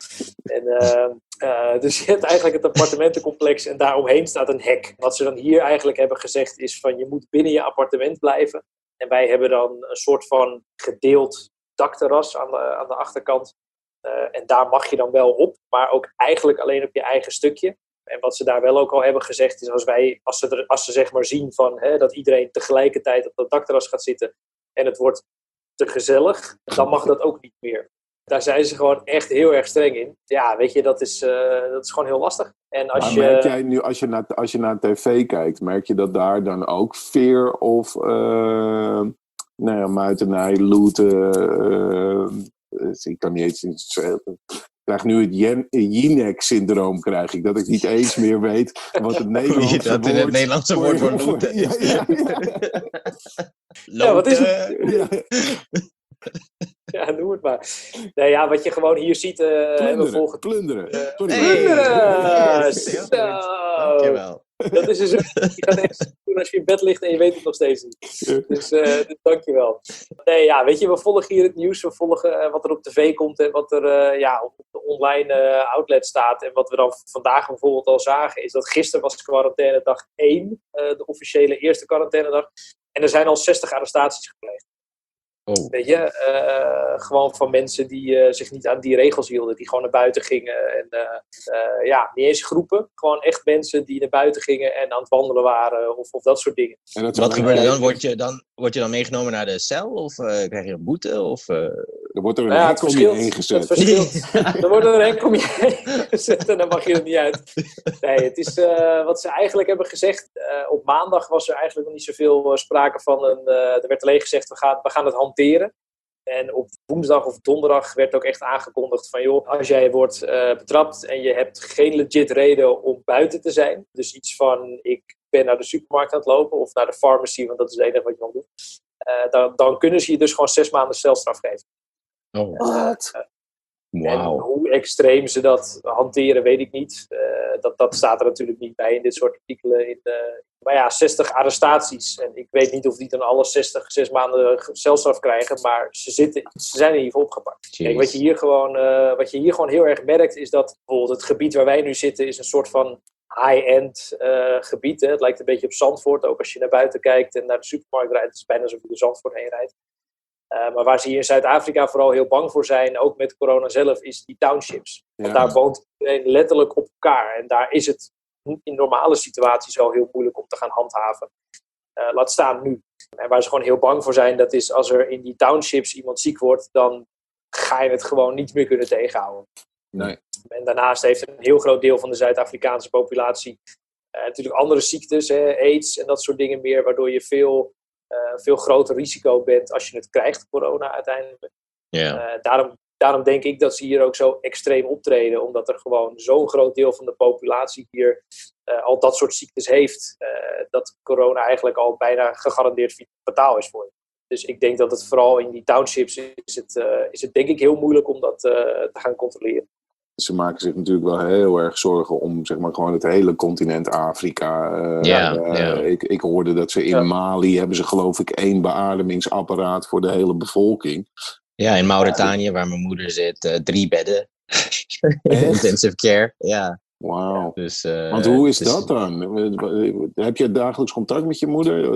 En, dus je hebt eigenlijk het appartementencomplex en daaromheen staat een hek. Wat ze dan hier eigenlijk hebben gezegd is van je moet binnen je appartement blijven. En wij hebben dan een soort van gedeeld dakterras aan de achterkant. En daar mag je dan wel op. Maar ook eigenlijk alleen op je eigen stukje. En wat ze daar wel ook al hebben gezegd is als ze zeg maar zien van, dat iedereen tegelijkertijd op dat dakterras gaat zitten en het wordt te gezellig, dan mag dat ook niet meer. Daar zijn ze gewoon echt heel erg streng in. Ja, weet je, dat is gewoon heel lastig. En merk jij nu, als je naar tv kijkt, merk je dat daar dan ook fear of muitenij, looten, ik kan niet eens... Ik krijg nu het Jinek-syndroom, krijg ik. Dat ik niet eens meer weet wat het Nederlandse woord voor loten is. Ja, wat is het? Ja, noem het maar. Nee, ja, wat je gewoon hier ziet... Plunderen. Plunderen! Dankjewel. Dat is dus... Je gaat even doen als je in bed ligt en je weet het nog steeds niet. Dus dankjewel. Nee, ja, weet je, we volgen hier het nieuws. We volgen wat er op tv komt en wat er op de online outlet staat. En wat we dan vandaag bijvoorbeeld al zagen, is dat gisteren was quarantainedag 1. De officiële eerste quarantainedag. En er zijn al 60 arrestaties gepleegd. Oh. Weet je, gewoon van mensen die zich niet aan die regels hielden, die gewoon naar buiten gingen. En niet eens groepen, gewoon echt mensen die naar buiten gingen en aan het wandelen waren of dat soort dingen. En wat gebeurt er dan? Word je dan meegenomen naar de cel of krijg je een boete? Of, Er wordt er een hek om je heen gezet. Het verschilt. Er wordt er een hek om je heen gezet en dan mag je er niet uit. Nee, het is wat ze eigenlijk hebben gezegd. Op maandag was er eigenlijk nog niet zoveel sprake van. Er werd alleen gezegd, we gaan het hanteren. En op woensdag of donderdag werd ook echt aangekondigd van... joh, als jij wordt betrapt en je hebt geen legit reden om buiten te zijn... dus iets van, ik ben naar de supermarkt aan het lopen of naar de pharmacy... want dat is het enige wat je dan doet... dan kunnen ze je dus gewoon 6 maanden celstraf geven. Oh. Wat? Wow. En hoe extreem ze dat hanteren, weet ik niet. Dat staat er natuurlijk niet bij in dit soort artikelen. Maar ja, 60 arrestaties. En ik weet niet of die dan alle 60 6 maanden celstraf krijgen. Maar ze zijn in ieder geval opgepakt. Kijk, wat je hier gewoon heel erg merkt, is dat bijvoorbeeld het gebied waar wij nu zitten, is een soort van high-end gebied. Hè. Het lijkt een beetje op Zandvoort. Ook als je naar buiten kijkt en naar de supermarkt rijdt, het is bijna alsof je door Zandvoort heen rijdt. Maar waar ze hier in Zuid-Afrika vooral heel bang voor zijn, ook met corona zelf, is die townships. Ja. Want daar woont iedereen letterlijk op elkaar. En daar is het in normale situaties al heel moeilijk om te gaan handhaven. Laat staan nu. En waar ze gewoon heel bang voor zijn, dat is als er in die townships iemand ziek wordt, dan ga je het gewoon niet meer kunnen tegenhouden. Nee. En daarnaast heeft een heel groot deel van de Zuid-Afrikaanse populatie natuurlijk andere ziektes, AIDS en dat soort dingen meer, waardoor je veel groter risico bent als je het krijgt, corona uiteindelijk. Yeah. Daarom denk ik dat ze hier ook zo extreem optreden, omdat er gewoon zo'n groot deel van de populatie hier al dat soort ziektes heeft, dat corona eigenlijk al bijna gegarandeerd fataal is voor je. Dus ik denk dat het vooral in die townships is het denk ik heel moeilijk om dat te gaan controleren. ze maken zich natuurlijk wel heel erg zorgen om zeg maar gewoon het hele continent Afrika. Ik hoorde dat ze in Mali hebben ze geloof ik 1 beademingsapparaat voor de hele bevolking. Ja, in Mauritanië, waar mijn moeder zit, 3 bedden. Intensive care, ja. Wauw. Dus, want hoe is dat dan? Heb je dagelijks contact met je moeder?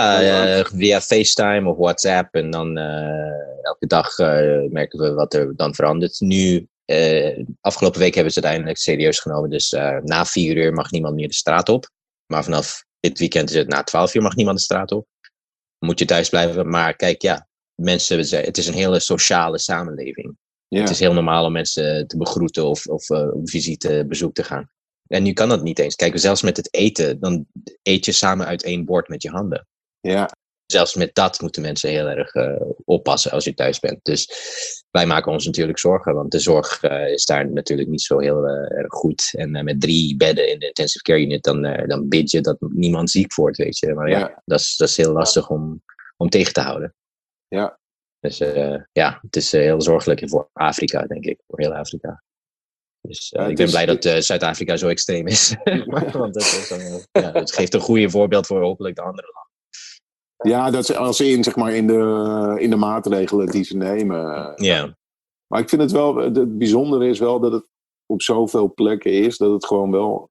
Via FaceTime of WhatsApp. En dan elke dag merken we wat er dan verandert. Nu, afgelopen week hebben ze het eindelijk serieus genomen. Dus na 4 uur mag niemand meer de straat op. Maar vanaf dit weekend is het na 12 uur mag niemand de straat op. Moet je thuis blijven. Maar kijk, mensen, het is een hele sociale samenleving. Ja. Het is heel normaal om mensen te begroeten of op visite, bezoek te gaan. En nu kan dat niet eens. Kijk, zelfs met het eten, dan eet je samen uit 1 bord met je handen. Ja. Zelfs met dat moeten mensen heel erg oppassen als je thuis bent. Dus wij maken ons natuurlijk zorgen, want de zorg is daar natuurlijk niet zo heel erg goed. En met 3 bedden in de intensive care unit, dan bid je dat niemand ziek wordt, weet je. Maar dat is heel lastig om tegen te houden. Ja. Dus het is heel zorgelijk voor Afrika, denk ik. Voor heel Afrika. Dus ik ben blij dat Zuid-Afrika zo extreem is. Want het geeft een goede voorbeeld voor hopelijk de andere landen. Ja, dat ze als zeg maar in de maatregelen die ze nemen. Ja. Maar ik vind het wel, het bijzondere is wel dat het op zoveel plekken is, dat het gewoon wel,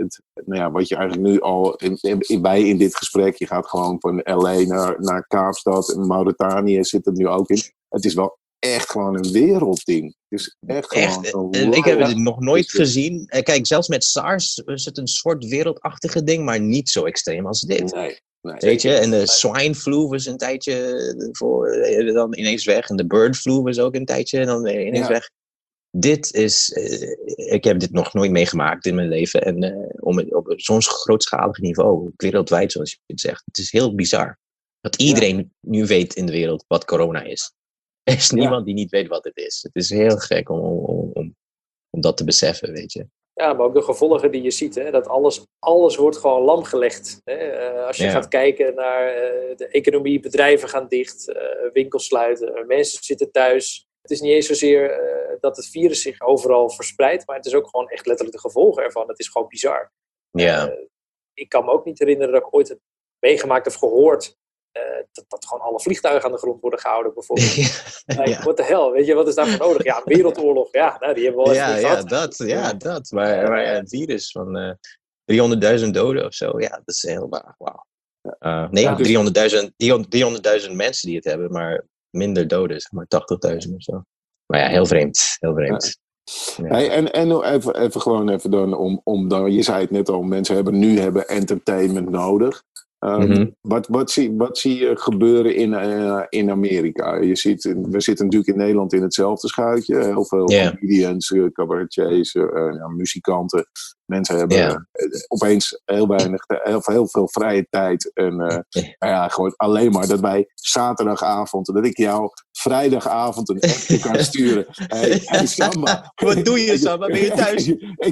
wat je eigenlijk nu al, bij in dit gesprek, je gaat gewoon van LA naar Kaapstad en Mauritanië zit het nu ook in. Het is wel echt gewoon een wereldding. Het is echt gewoon ik heb het nog nooit gezien. Kijk, zelfs met SARS is het een soort wereldachtige ding, maar niet zo extreem als dit. Nee. Weet je, en de swine flu was een tijdje dan ineens weg. En de bird flu was ook een tijdje dan ineens weg. Dit is, ik heb dit nog nooit meegemaakt in mijn leven. En op zo'n grootschalig niveau, wereldwijd zoals je het zegt. Het is heel bizar. Dat iedereen nu weet in de wereld wat corona is. Er is niemand die niet weet wat het is. Het is heel gek om dat te beseffen, weet je. Ja, maar ook de gevolgen die je ziet. Hè, dat alles wordt gewoon lam gelegd. Hè. Als je gaat kijken naar de economie, bedrijven gaan dicht, winkels sluiten, mensen zitten thuis. Het is niet eens zozeer dat het virus zich overal verspreidt, maar het is ook gewoon echt letterlijk de gevolgen ervan. Het is gewoon bizar. Ja. Ik kan me ook niet herinneren dat ik ooit heb meegemaakt of gehoord dat gewoon alle vliegtuigen aan de grond worden gehouden, bijvoorbeeld. Wat de hel, weet je, wat is daarvoor nodig? Ja, een wereldoorlog, die hebben we al even gehad. Dat. Maar een virus van 300.000 doden of zo, dat is heel wauw. 300.000 mensen die het hebben, maar minder doden, zeg maar 80.000 of zo. Maar heel vreemd. Ja. Hey, en even dan, je zei het net al, mensen hebben entertainment nodig. Wat zie je gebeuren in Amerika? We zitten natuurlijk in Nederland in hetzelfde schuitje. Heel veel comedians, cabaretiers, muzikanten. Mensen hebben opeens heel veel vrije tijd. En gewoon alleen maar dat wij zaterdagavond, dat ik jou vrijdagavond een appje kan sturen. Hey, Samba. Wat doe je, Samba? Ben je thuis?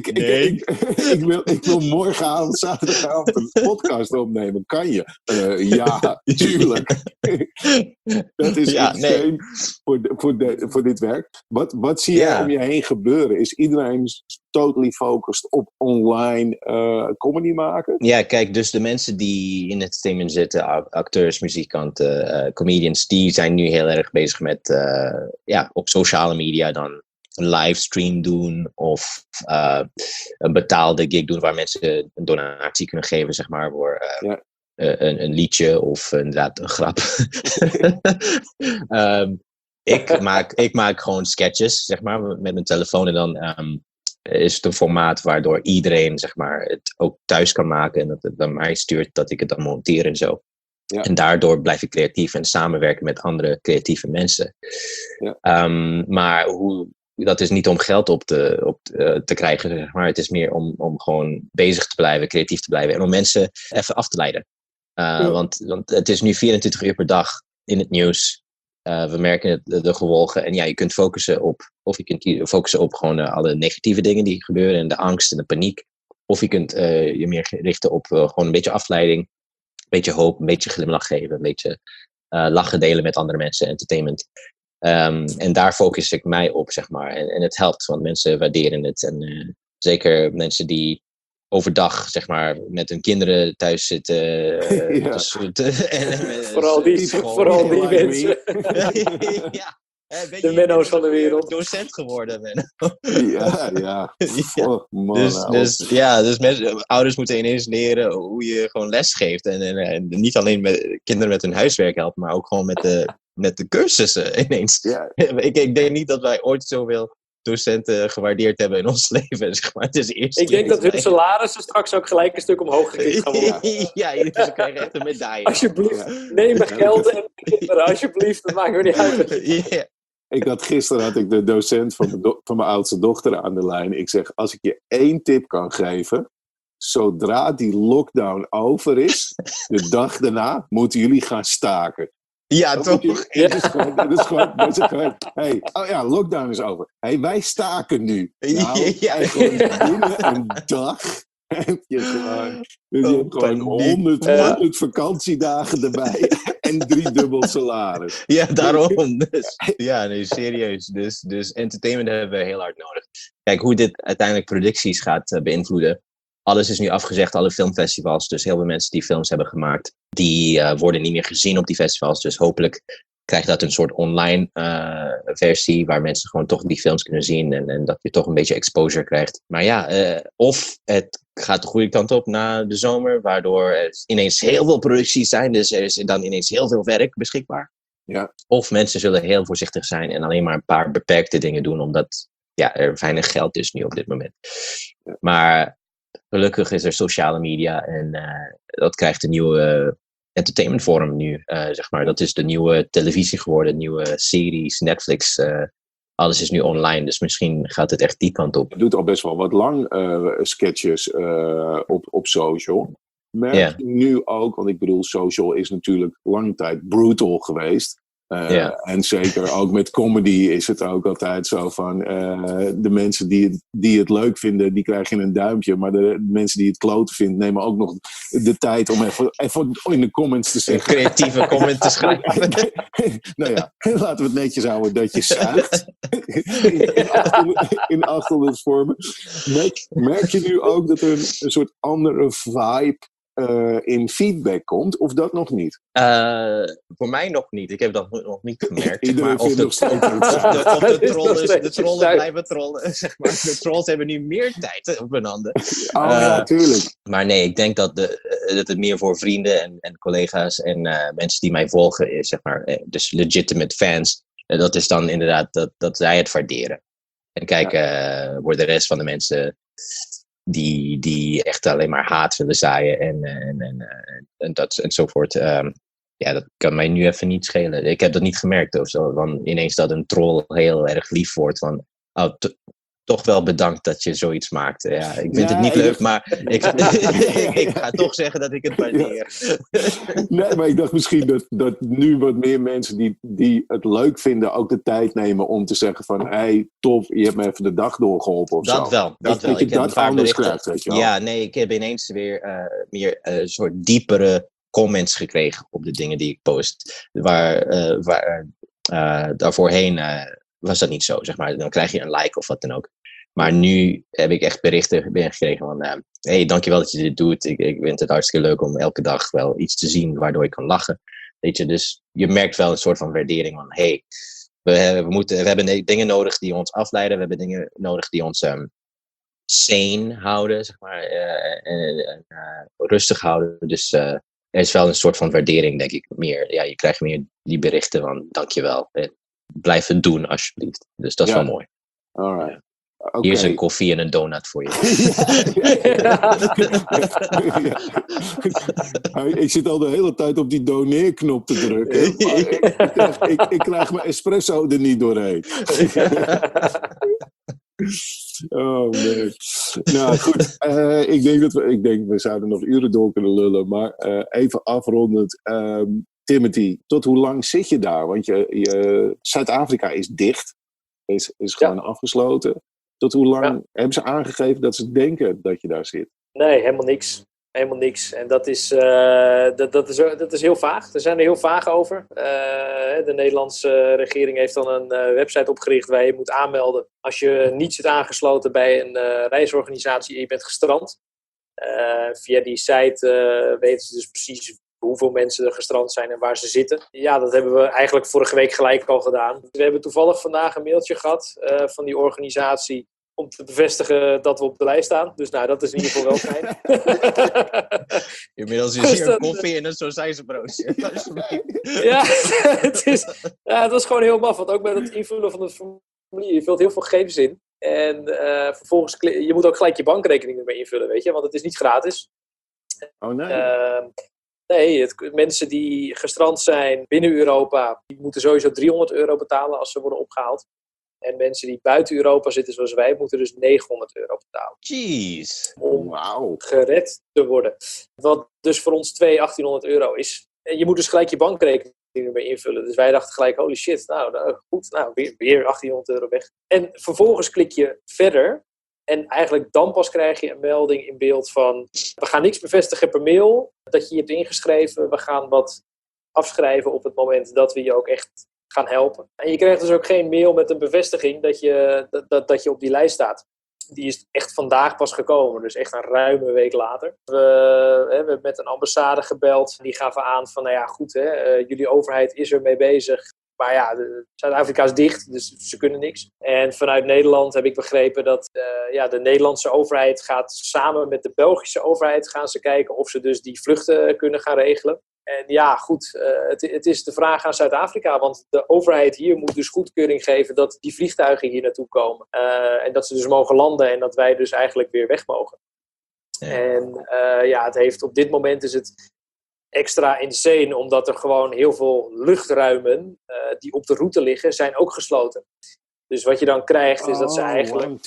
Ik wil morgenavond, zaterdagavond een podcast opnemen. Kan je? Ja, tuurlijk. Dat is extreem voor dit werk. Wat zie je om je heen gebeuren? Is iedereen totally focused op online comedy maken? Ja, kijk, dus de mensen die in het entertainment zitten, acteurs, muzikanten, comedians, die zijn nu heel erg bezig met op sociale media dan een livestream doen of een betaalde gig doen waar mensen een donatie kunnen geven, zeg maar, voor een liedje of inderdaad een grap. Ik maak gewoon sketches, zeg maar, met mijn telefoon en dan is het een formaat waardoor iedereen, zeg maar, het ook thuis kan maken en dat het naar mij stuurt, dat ik het dan monteer en zo. Ja. En daardoor blijf ik creatief en samenwerken met andere creatieve mensen. Ja. Maar dat is niet om geld op te krijgen, zeg maar. Het is meer om gewoon bezig te blijven, creatief te blijven en om mensen even af te leiden. Want het is nu 24 uur per dag in het nieuws. We merken de gevolgen. En je kunt focussen op gewoon alle negatieve dingen die gebeuren. En de angst en de paniek. Of je kunt je meer richten op gewoon een beetje afleiding. Een beetje hoop, een beetje glimlach geven. Een beetje lachen delen met andere mensen. Entertainment. En daar focus ik mij op, zeg maar. En het helpt, want mensen waarderen het. En zeker mensen die overdag, zeg maar, met hun kinderen thuis zitten. Ja. Vooral die mensen. Ja. De Menno's van de wereld. Docent geworden, Menno. Ja. Oh, man, dus ouders moeten ineens leren hoe je gewoon les geeft. En niet alleen met kinderen met hun huiswerk helpen, maar ook gewoon met de cursussen ineens. Ja. Ik denk niet dat wij ooit zoveel docenten gewaardeerd hebben in ons leven. Zeg maar. Het is eerst Ik denk dat hun salarissen straks ook gelijk een stuk omhoog geklikt gaan worden. Ja, ze krijgen echt een medaille. Alsjeblieft, neem mijn geld en kinderen, alsjeblieft. Dat maakt me niet uit. Ja. Gisteren had ik de docent van mijn oudste dochter aan de lijn. Ik zeg, als ik je 1 tip kan geven, zodra die lockdown over is, de dag daarna moeten jullie gaan staken. Ja, toch? Het is gewoon, hey, oh ja, lockdown is over. Hey, wij staken nu. Nou, gewoon binnen een dag heb je gewoon 100 vakantiedagen erbij en 3-dubbel salaris. Ja, daarom. Dus, ja, nee, serieus. Dus entertainment hebben we heel hard nodig. Kijk, hoe dit uiteindelijk producties gaat beïnvloeden. Alles is nu afgezegd, alle filmfestivals. Dus heel veel mensen die films hebben gemaakt, die worden niet meer gezien op die festivals. Dus hopelijk krijgt dat een soort online versie, waar mensen gewoon toch die films kunnen zien en dat je toch een beetje exposure krijgt. Maar ja, of het gaat de goede kant op na de zomer, waardoor er ineens heel veel producties zijn, dus er is dan ineens heel veel werk beschikbaar. Ja. Of mensen zullen heel voorzichtig zijn en alleen maar een paar beperkte dingen doen, omdat er weinig geld is nu op dit moment. Ja. Maar gelukkig is er sociale media en dat krijgt een nieuwe entertainmentvorm nu, zeg maar. Dat is de nieuwe televisie geworden, nieuwe series, Netflix. Alles is nu online, dus misschien gaat het echt die kant op. Je doet al best wel wat lang sketches op social. Merk je nu ook, want ik bedoel, social is natuurlijk lange tijd brutal geweest. En zeker ook met comedy is het ook altijd zo van de mensen die het leuk vinden, die krijgen een duimpje. Maar de mensen die het kloten vinden, nemen ook nog de tijd om even in de comments te zeggen. Een creatieve comment te schrijven. Nou ja, laten we het netjes houden dat je zuigt. in 800 vormen. Merk je nu ook dat er een soort andere vibe in feedback komt, of dat nog niet? Voor mij nog niet. Ik heb dat nog niet gemerkt. Iedereen maar of de trollen blijven trollen. Zeg maar. De trolls hebben nu meer tijd op hun handen. Ja, tuurlijk. Maar nee, ik denk dat het meer voor vrienden en collega's en mensen die mij volgen is, zeg maar, dus legitimate fans. Dat is dan inderdaad dat zij het waarderen. En kijk, voor de rest van de mensen die echt alleen maar haat willen zaaien en dat enzovoort. Dat kan mij nu even niet schelen. Ik heb dat niet gemerkt of zo. Want ineens dat een troll heel erg lief wordt van toch wel bedankt dat je zoiets maakt. Ja, ik vind het niet leuk, maar ik ga toch zeggen dat ik het waardeer. Nee, maar ik dacht misschien dat nu wat meer mensen die het leuk vinden ook de tijd nemen om te zeggen van hey, tof, je hebt me even de dag doorgeholpen of dat zo. Wel. Dat je dat anders krijgt, weet je wel. Ja, nee, ik heb ineens weer meer een soort diepere comments gekregen op de dingen die ik post. Daarvoorheen was dat niet zo, zeg maar. Dan krijg je een like of wat dan ook. Maar nu heb ik echt berichten binnengekregen van hey, dankjewel dat je dit doet. Ik vind het hartstikke leuk om elke dag wel iets te zien waardoor ik kan lachen. Weet je, dus je merkt wel een soort van waardering van hey, we hebben dingen nodig die ons afleiden. We hebben dingen nodig die ons sane houden, zeg maar. Rustig houden. Dus er is wel een soort van waardering, denk ik. Meer, je krijgt meer die berichten van dankjewel. Blijf het doen, alsjeblieft. Dus dat is wel mooi. Alright. Okay. Hier is een koffie en een donut voor je. Ik zit al de hele tijd op die doneerknop te drukken. Maar ik krijg mijn espresso er niet doorheen. Oh nee. Nou goed, ik denk we zouden nog uren door kunnen lullen, maar even afrondend. Timothy, tot hoe lang zit je daar? Want Zuid-Afrika is dicht, is gewoon afgesloten. Tot hoe lang hebben ze aangegeven dat ze denken dat je daar zit? Nee, helemaal niks. helemaal niks. En dat is heel vaag. Daar zijn er heel vaag over. De Nederlandse regering heeft dan een website opgericht waar je moet aanmelden als je niet zit aangesloten bij een reisorganisatie en je bent gestrand. Via die site weten ze dus precies hoeveel mensen er gestrand zijn en waar ze zitten. Ja, dat hebben we eigenlijk vorige week gelijk al gedaan. We hebben toevallig vandaag een mailtje gehad van die organisatie om te bevestigen dat we op de lijst staan. Dus nou, dat is in ieder geval wel fijn. Inmiddels is hier een koffie en een sausijzenbroodje. Het was gewoon heel maf. Want ook bij het invullen van het formulier, je vult heel veel gegevens in. En vervolgens, je moet ook gelijk je bankrekening ermee invullen, weet je. Want het is niet gratis. Oh nee. Nee, mensen die gestrand zijn binnen Europa, die moeten sowieso €300 betalen als ze worden opgehaald. En mensen die buiten Europa zitten zoals wij, moeten dus €900 betalen. Jeez. Om gered te worden. Wat dus voor ons €1800 is. En je moet dus gelijk je bankrekening ermee invullen. Dus wij dachten gelijk, holy shit, weer €1800 weg. En vervolgens klik je verder. En eigenlijk dan pas krijg je een melding in beeld van, we gaan niks bevestigen per mail dat je hebt ingeschreven. We gaan wat afschrijven op het moment dat we je ook echt gaan helpen. En je krijgt dus ook geen mail met een bevestiging dat je op die lijst staat. Die is echt vandaag pas gekomen, dus echt een ruime week later. We hebben met een ambassade gebeld. Die gaven aan van, jullie overheid is ermee bezig. Maar ja, Zuid-Afrika is dicht, dus ze kunnen niks. En vanuit Nederland heb ik begrepen dat de Nederlandse overheid gaat samen met de Belgische overheid gaan ze kijken of ze dus die vluchten kunnen gaan regelen. En ja, goed, het is de vraag aan Zuid-Afrika, want de overheid hier moet dus goedkeuring geven dat die vliegtuigen hier naartoe komen. En dat ze dus mogen landen en dat wij dus eigenlijk weer weg mogen. Ja. En het heeft op dit moment is het extra insane, omdat er gewoon heel veel luchtruimen die op de route liggen, zijn ook gesloten. Dus wat je dan krijgt is dat ze eigenlijk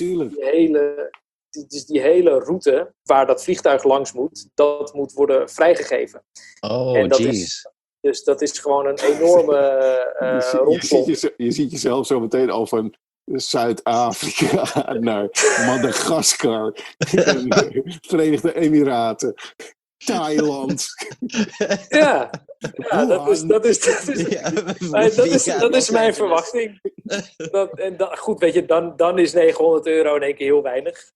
die hele route waar dat vliegtuig langs moet, dat moet worden vrijgegeven. Oh, dus dat is gewoon een enorme rondvlog. Je ziet jezelf zo meteen al van Zuid-Afrika naar Madagaskar, Verenigde Emiraten, Thailand. Dat is mijn verwachting. Goed, weet je, dan is €900 in één keer heel weinig.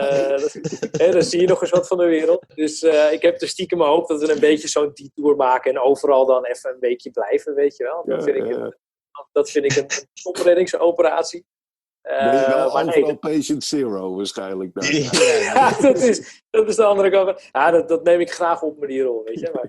Dan zie je nog eens wat van de wereld. Dus ik heb er stiekem hoop dat we een beetje zo'n detour maken en overal dan even een weekje blijven, weet je wel. Dat vind ik een topreddingsoperatie. Ben je wel overal patient zero waarschijnlijk. Dat is de andere kant. Ja, dat neem ik graag op me, die rol, weet je. Maar,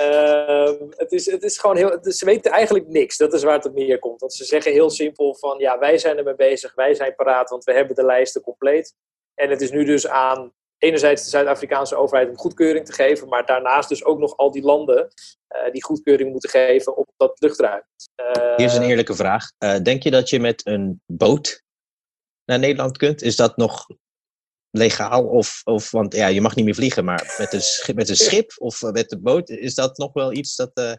het is gewoon heel... Ze weten eigenlijk niks. Dat is waar het op neerkomt. Want ze zeggen heel simpel van, ja, wij zijn ermee bezig. Wij zijn paraat, want we hebben de lijsten compleet. En het is nu dus aan enerzijds de Zuid-Afrikaanse overheid om goedkeuring te geven. Maar daarnaast dus ook nog al die landen die goedkeuring moeten geven op dat luchtruim. Hier is een eerlijke vraag. Denk je dat je met een boot naar Nederland kunt? Is dat nog legaal? Of want ja, je mag niet meer vliegen, maar met een schip of met de boot, is dat nog wel iets dat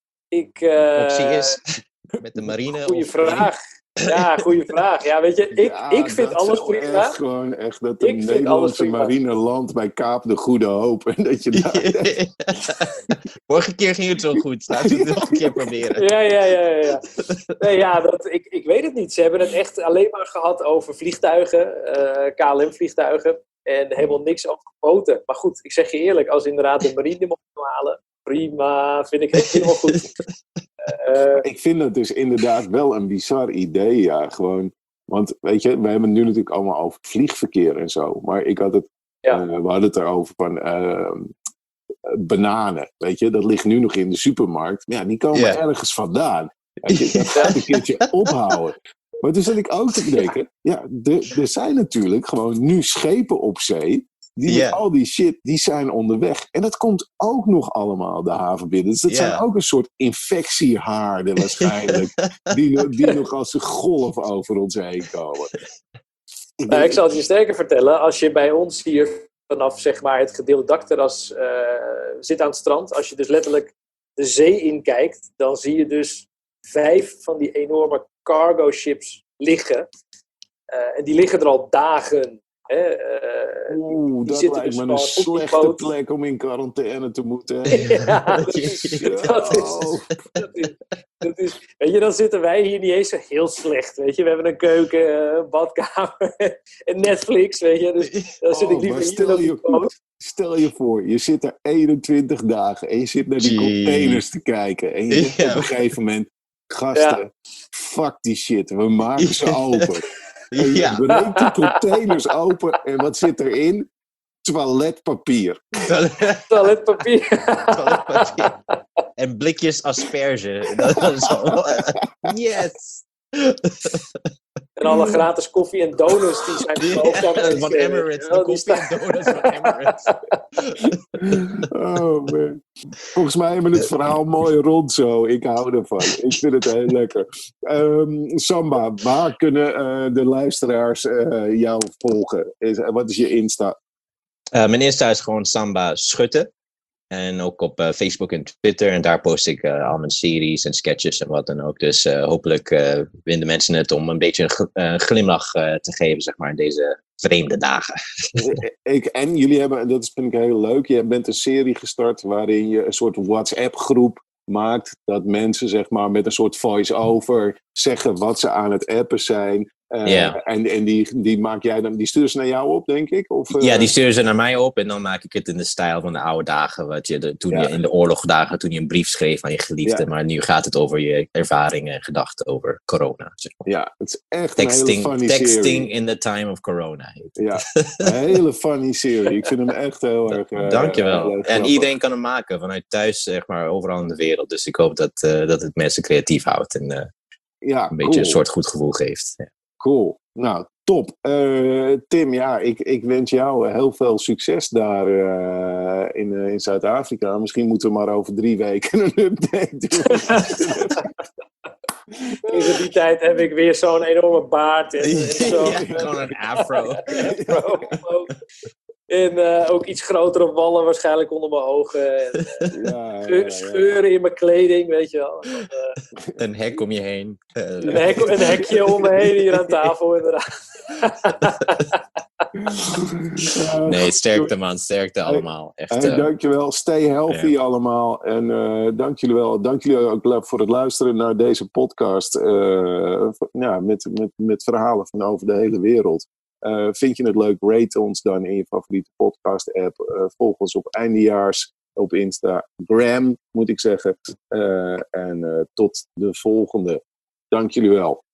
optie is? Met de marine? Goeie vraag. Ja, goede vraag. Ja, weet je, ik vind alles prima. Echt gewoon echt dat de Nederlandse marine landt bij Kaap de Goede Hoop. En dat je daar... Vorige keer ging het zo goed. Laten we het nog een keer proberen. Ja. Nee, ik weet het niet. Ze hebben het echt alleen maar gehad over vliegtuigen, KLM-vliegtuigen. En helemaal niks over boten. Maar goed, ik zeg je eerlijk, als inderdaad de marine mocht halen, prima, vind ik helemaal goed. Ik vind het dus inderdaad wel een bizar idee, ja, gewoon. Want, weet je, we hebben het nu natuurlijk allemaal over vliegverkeer en zo. Maar ik had het, we hadden het erover van bananen, weet je. Dat ligt nu nog in de supermarkt. Ja, die komen ergens vandaan. Dat gaat een keertje ophouden. Maar toen zat ik ook te bedenken, er zijn natuurlijk gewoon nu schepen op zee. Die met al die shit, die zijn onderweg. En dat komt ook nog allemaal de haven binnen. Dus dat zijn ook een soort infectiehaarden waarschijnlijk. die nog als een golf over ons heen komen. Ik zal het je sterker vertellen. Als je bij ons hier vanaf zeg maar, het gedeelde dakterras zit aan het strand. Als je dus letterlijk de zee inkijkt. Dan zie je dus 5 van die enorme cargo ships liggen. En die liggen er al dagen. Dat zitten lijkt dus me een gewoon op die slechte boot. plek om in quarantaine te moeten. Ja, dat is, weet je, dan zitten wij hier niet eens zo heel slecht, weet je. We hebben een keuken, een badkamer en Netflix, weet je. Dus dan zit ik liever hier dan op die boot. Stel je voor, je zit er 21 dagen en je zit naar die containers te kijken. En je denkt op een gegeven moment, gasten, fuck die shit, we maken ze open. En je breekt die containers open en wat zit erin? Toiletpapier. Toiletpapier. En blikjes asperge. Dat is al... Yes! En alle gratis koffie en donuts die zijn verkocht. Van Emirates. De koffie en donuts van Emirates. Oh man. Volgens mij hebben we het verhaal mooi rond zo. Ik hou ervan. Ik vind het heel lekker. Samba, waar kunnen de luisteraars jou volgen? Wat is je Insta? Mijn Insta is gewoon Samba Schutte. En ook op Facebook en Twitter. En daar post ik al mijn series en sketches en wat dan ook. Dus hopelijk vinden mensen het om een beetje een glimlach te geven, zeg maar, in deze vreemde dagen. En jullie hebben, dat vind ik heel leuk, je bent een serie gestart waarin je een soort WhatsApp-groep maakt. Dat mensen, zeg maar, met een soort voice-over zeggen wat ze aan het appen zijn. En die maak jij dan, die sturen ze naar jou op, denk ik? Of, Ja, die sturen ze naar mij op en dan maak ik het in de stijl van de oude dagen. Wat je je in de oorlogdagen, toen je een brief schreef aan je geliefde. Maar nu gaat het over je ervaringen en gedachten over corona. Zeg maar. Ja, het is echt een hele funny serie. Texting in the time of corona. Ja, een hele funny serie. Ik vind hem echt heel erg... Dankjewel. En iedereen kan hem maken, vanuit thuis, zeg maar, overal in de wereld. Dus ik hoop dat het mensen creatief houdt en een beetje een soort goed gevoel geeft. Ja. Cool. Nou, top. Tim, ja, ik wens jou heel veel succes daar in Zuid-Afrika. Misschien moeten we maar over 3 weken een update doen. Tegen die tijd heb ik weer zo'n enorme baard. Gewoon een afro. En ook iets grotere wallen waarschijnlijk onder mijn ogen. En, scheuren in mijn kleding, weet je wel. Een hek om je heen. Een hekje om me heen hier aan tafel, inderdaad. Nee, sterkte man, sterkte allemaal. Echt, dankjewel, stay healthy allemaal. En dank jullie wel. Dank jullie ook voor het luisteren naar deze podcast. Met verhalen van over de hele wereld. Vind je het leuk? Rate ons dan in je favoriete podcast app. Volg ons op eindejaars op Instagram, moet ik zeggen. En tot de volgende. Dank jullie wel.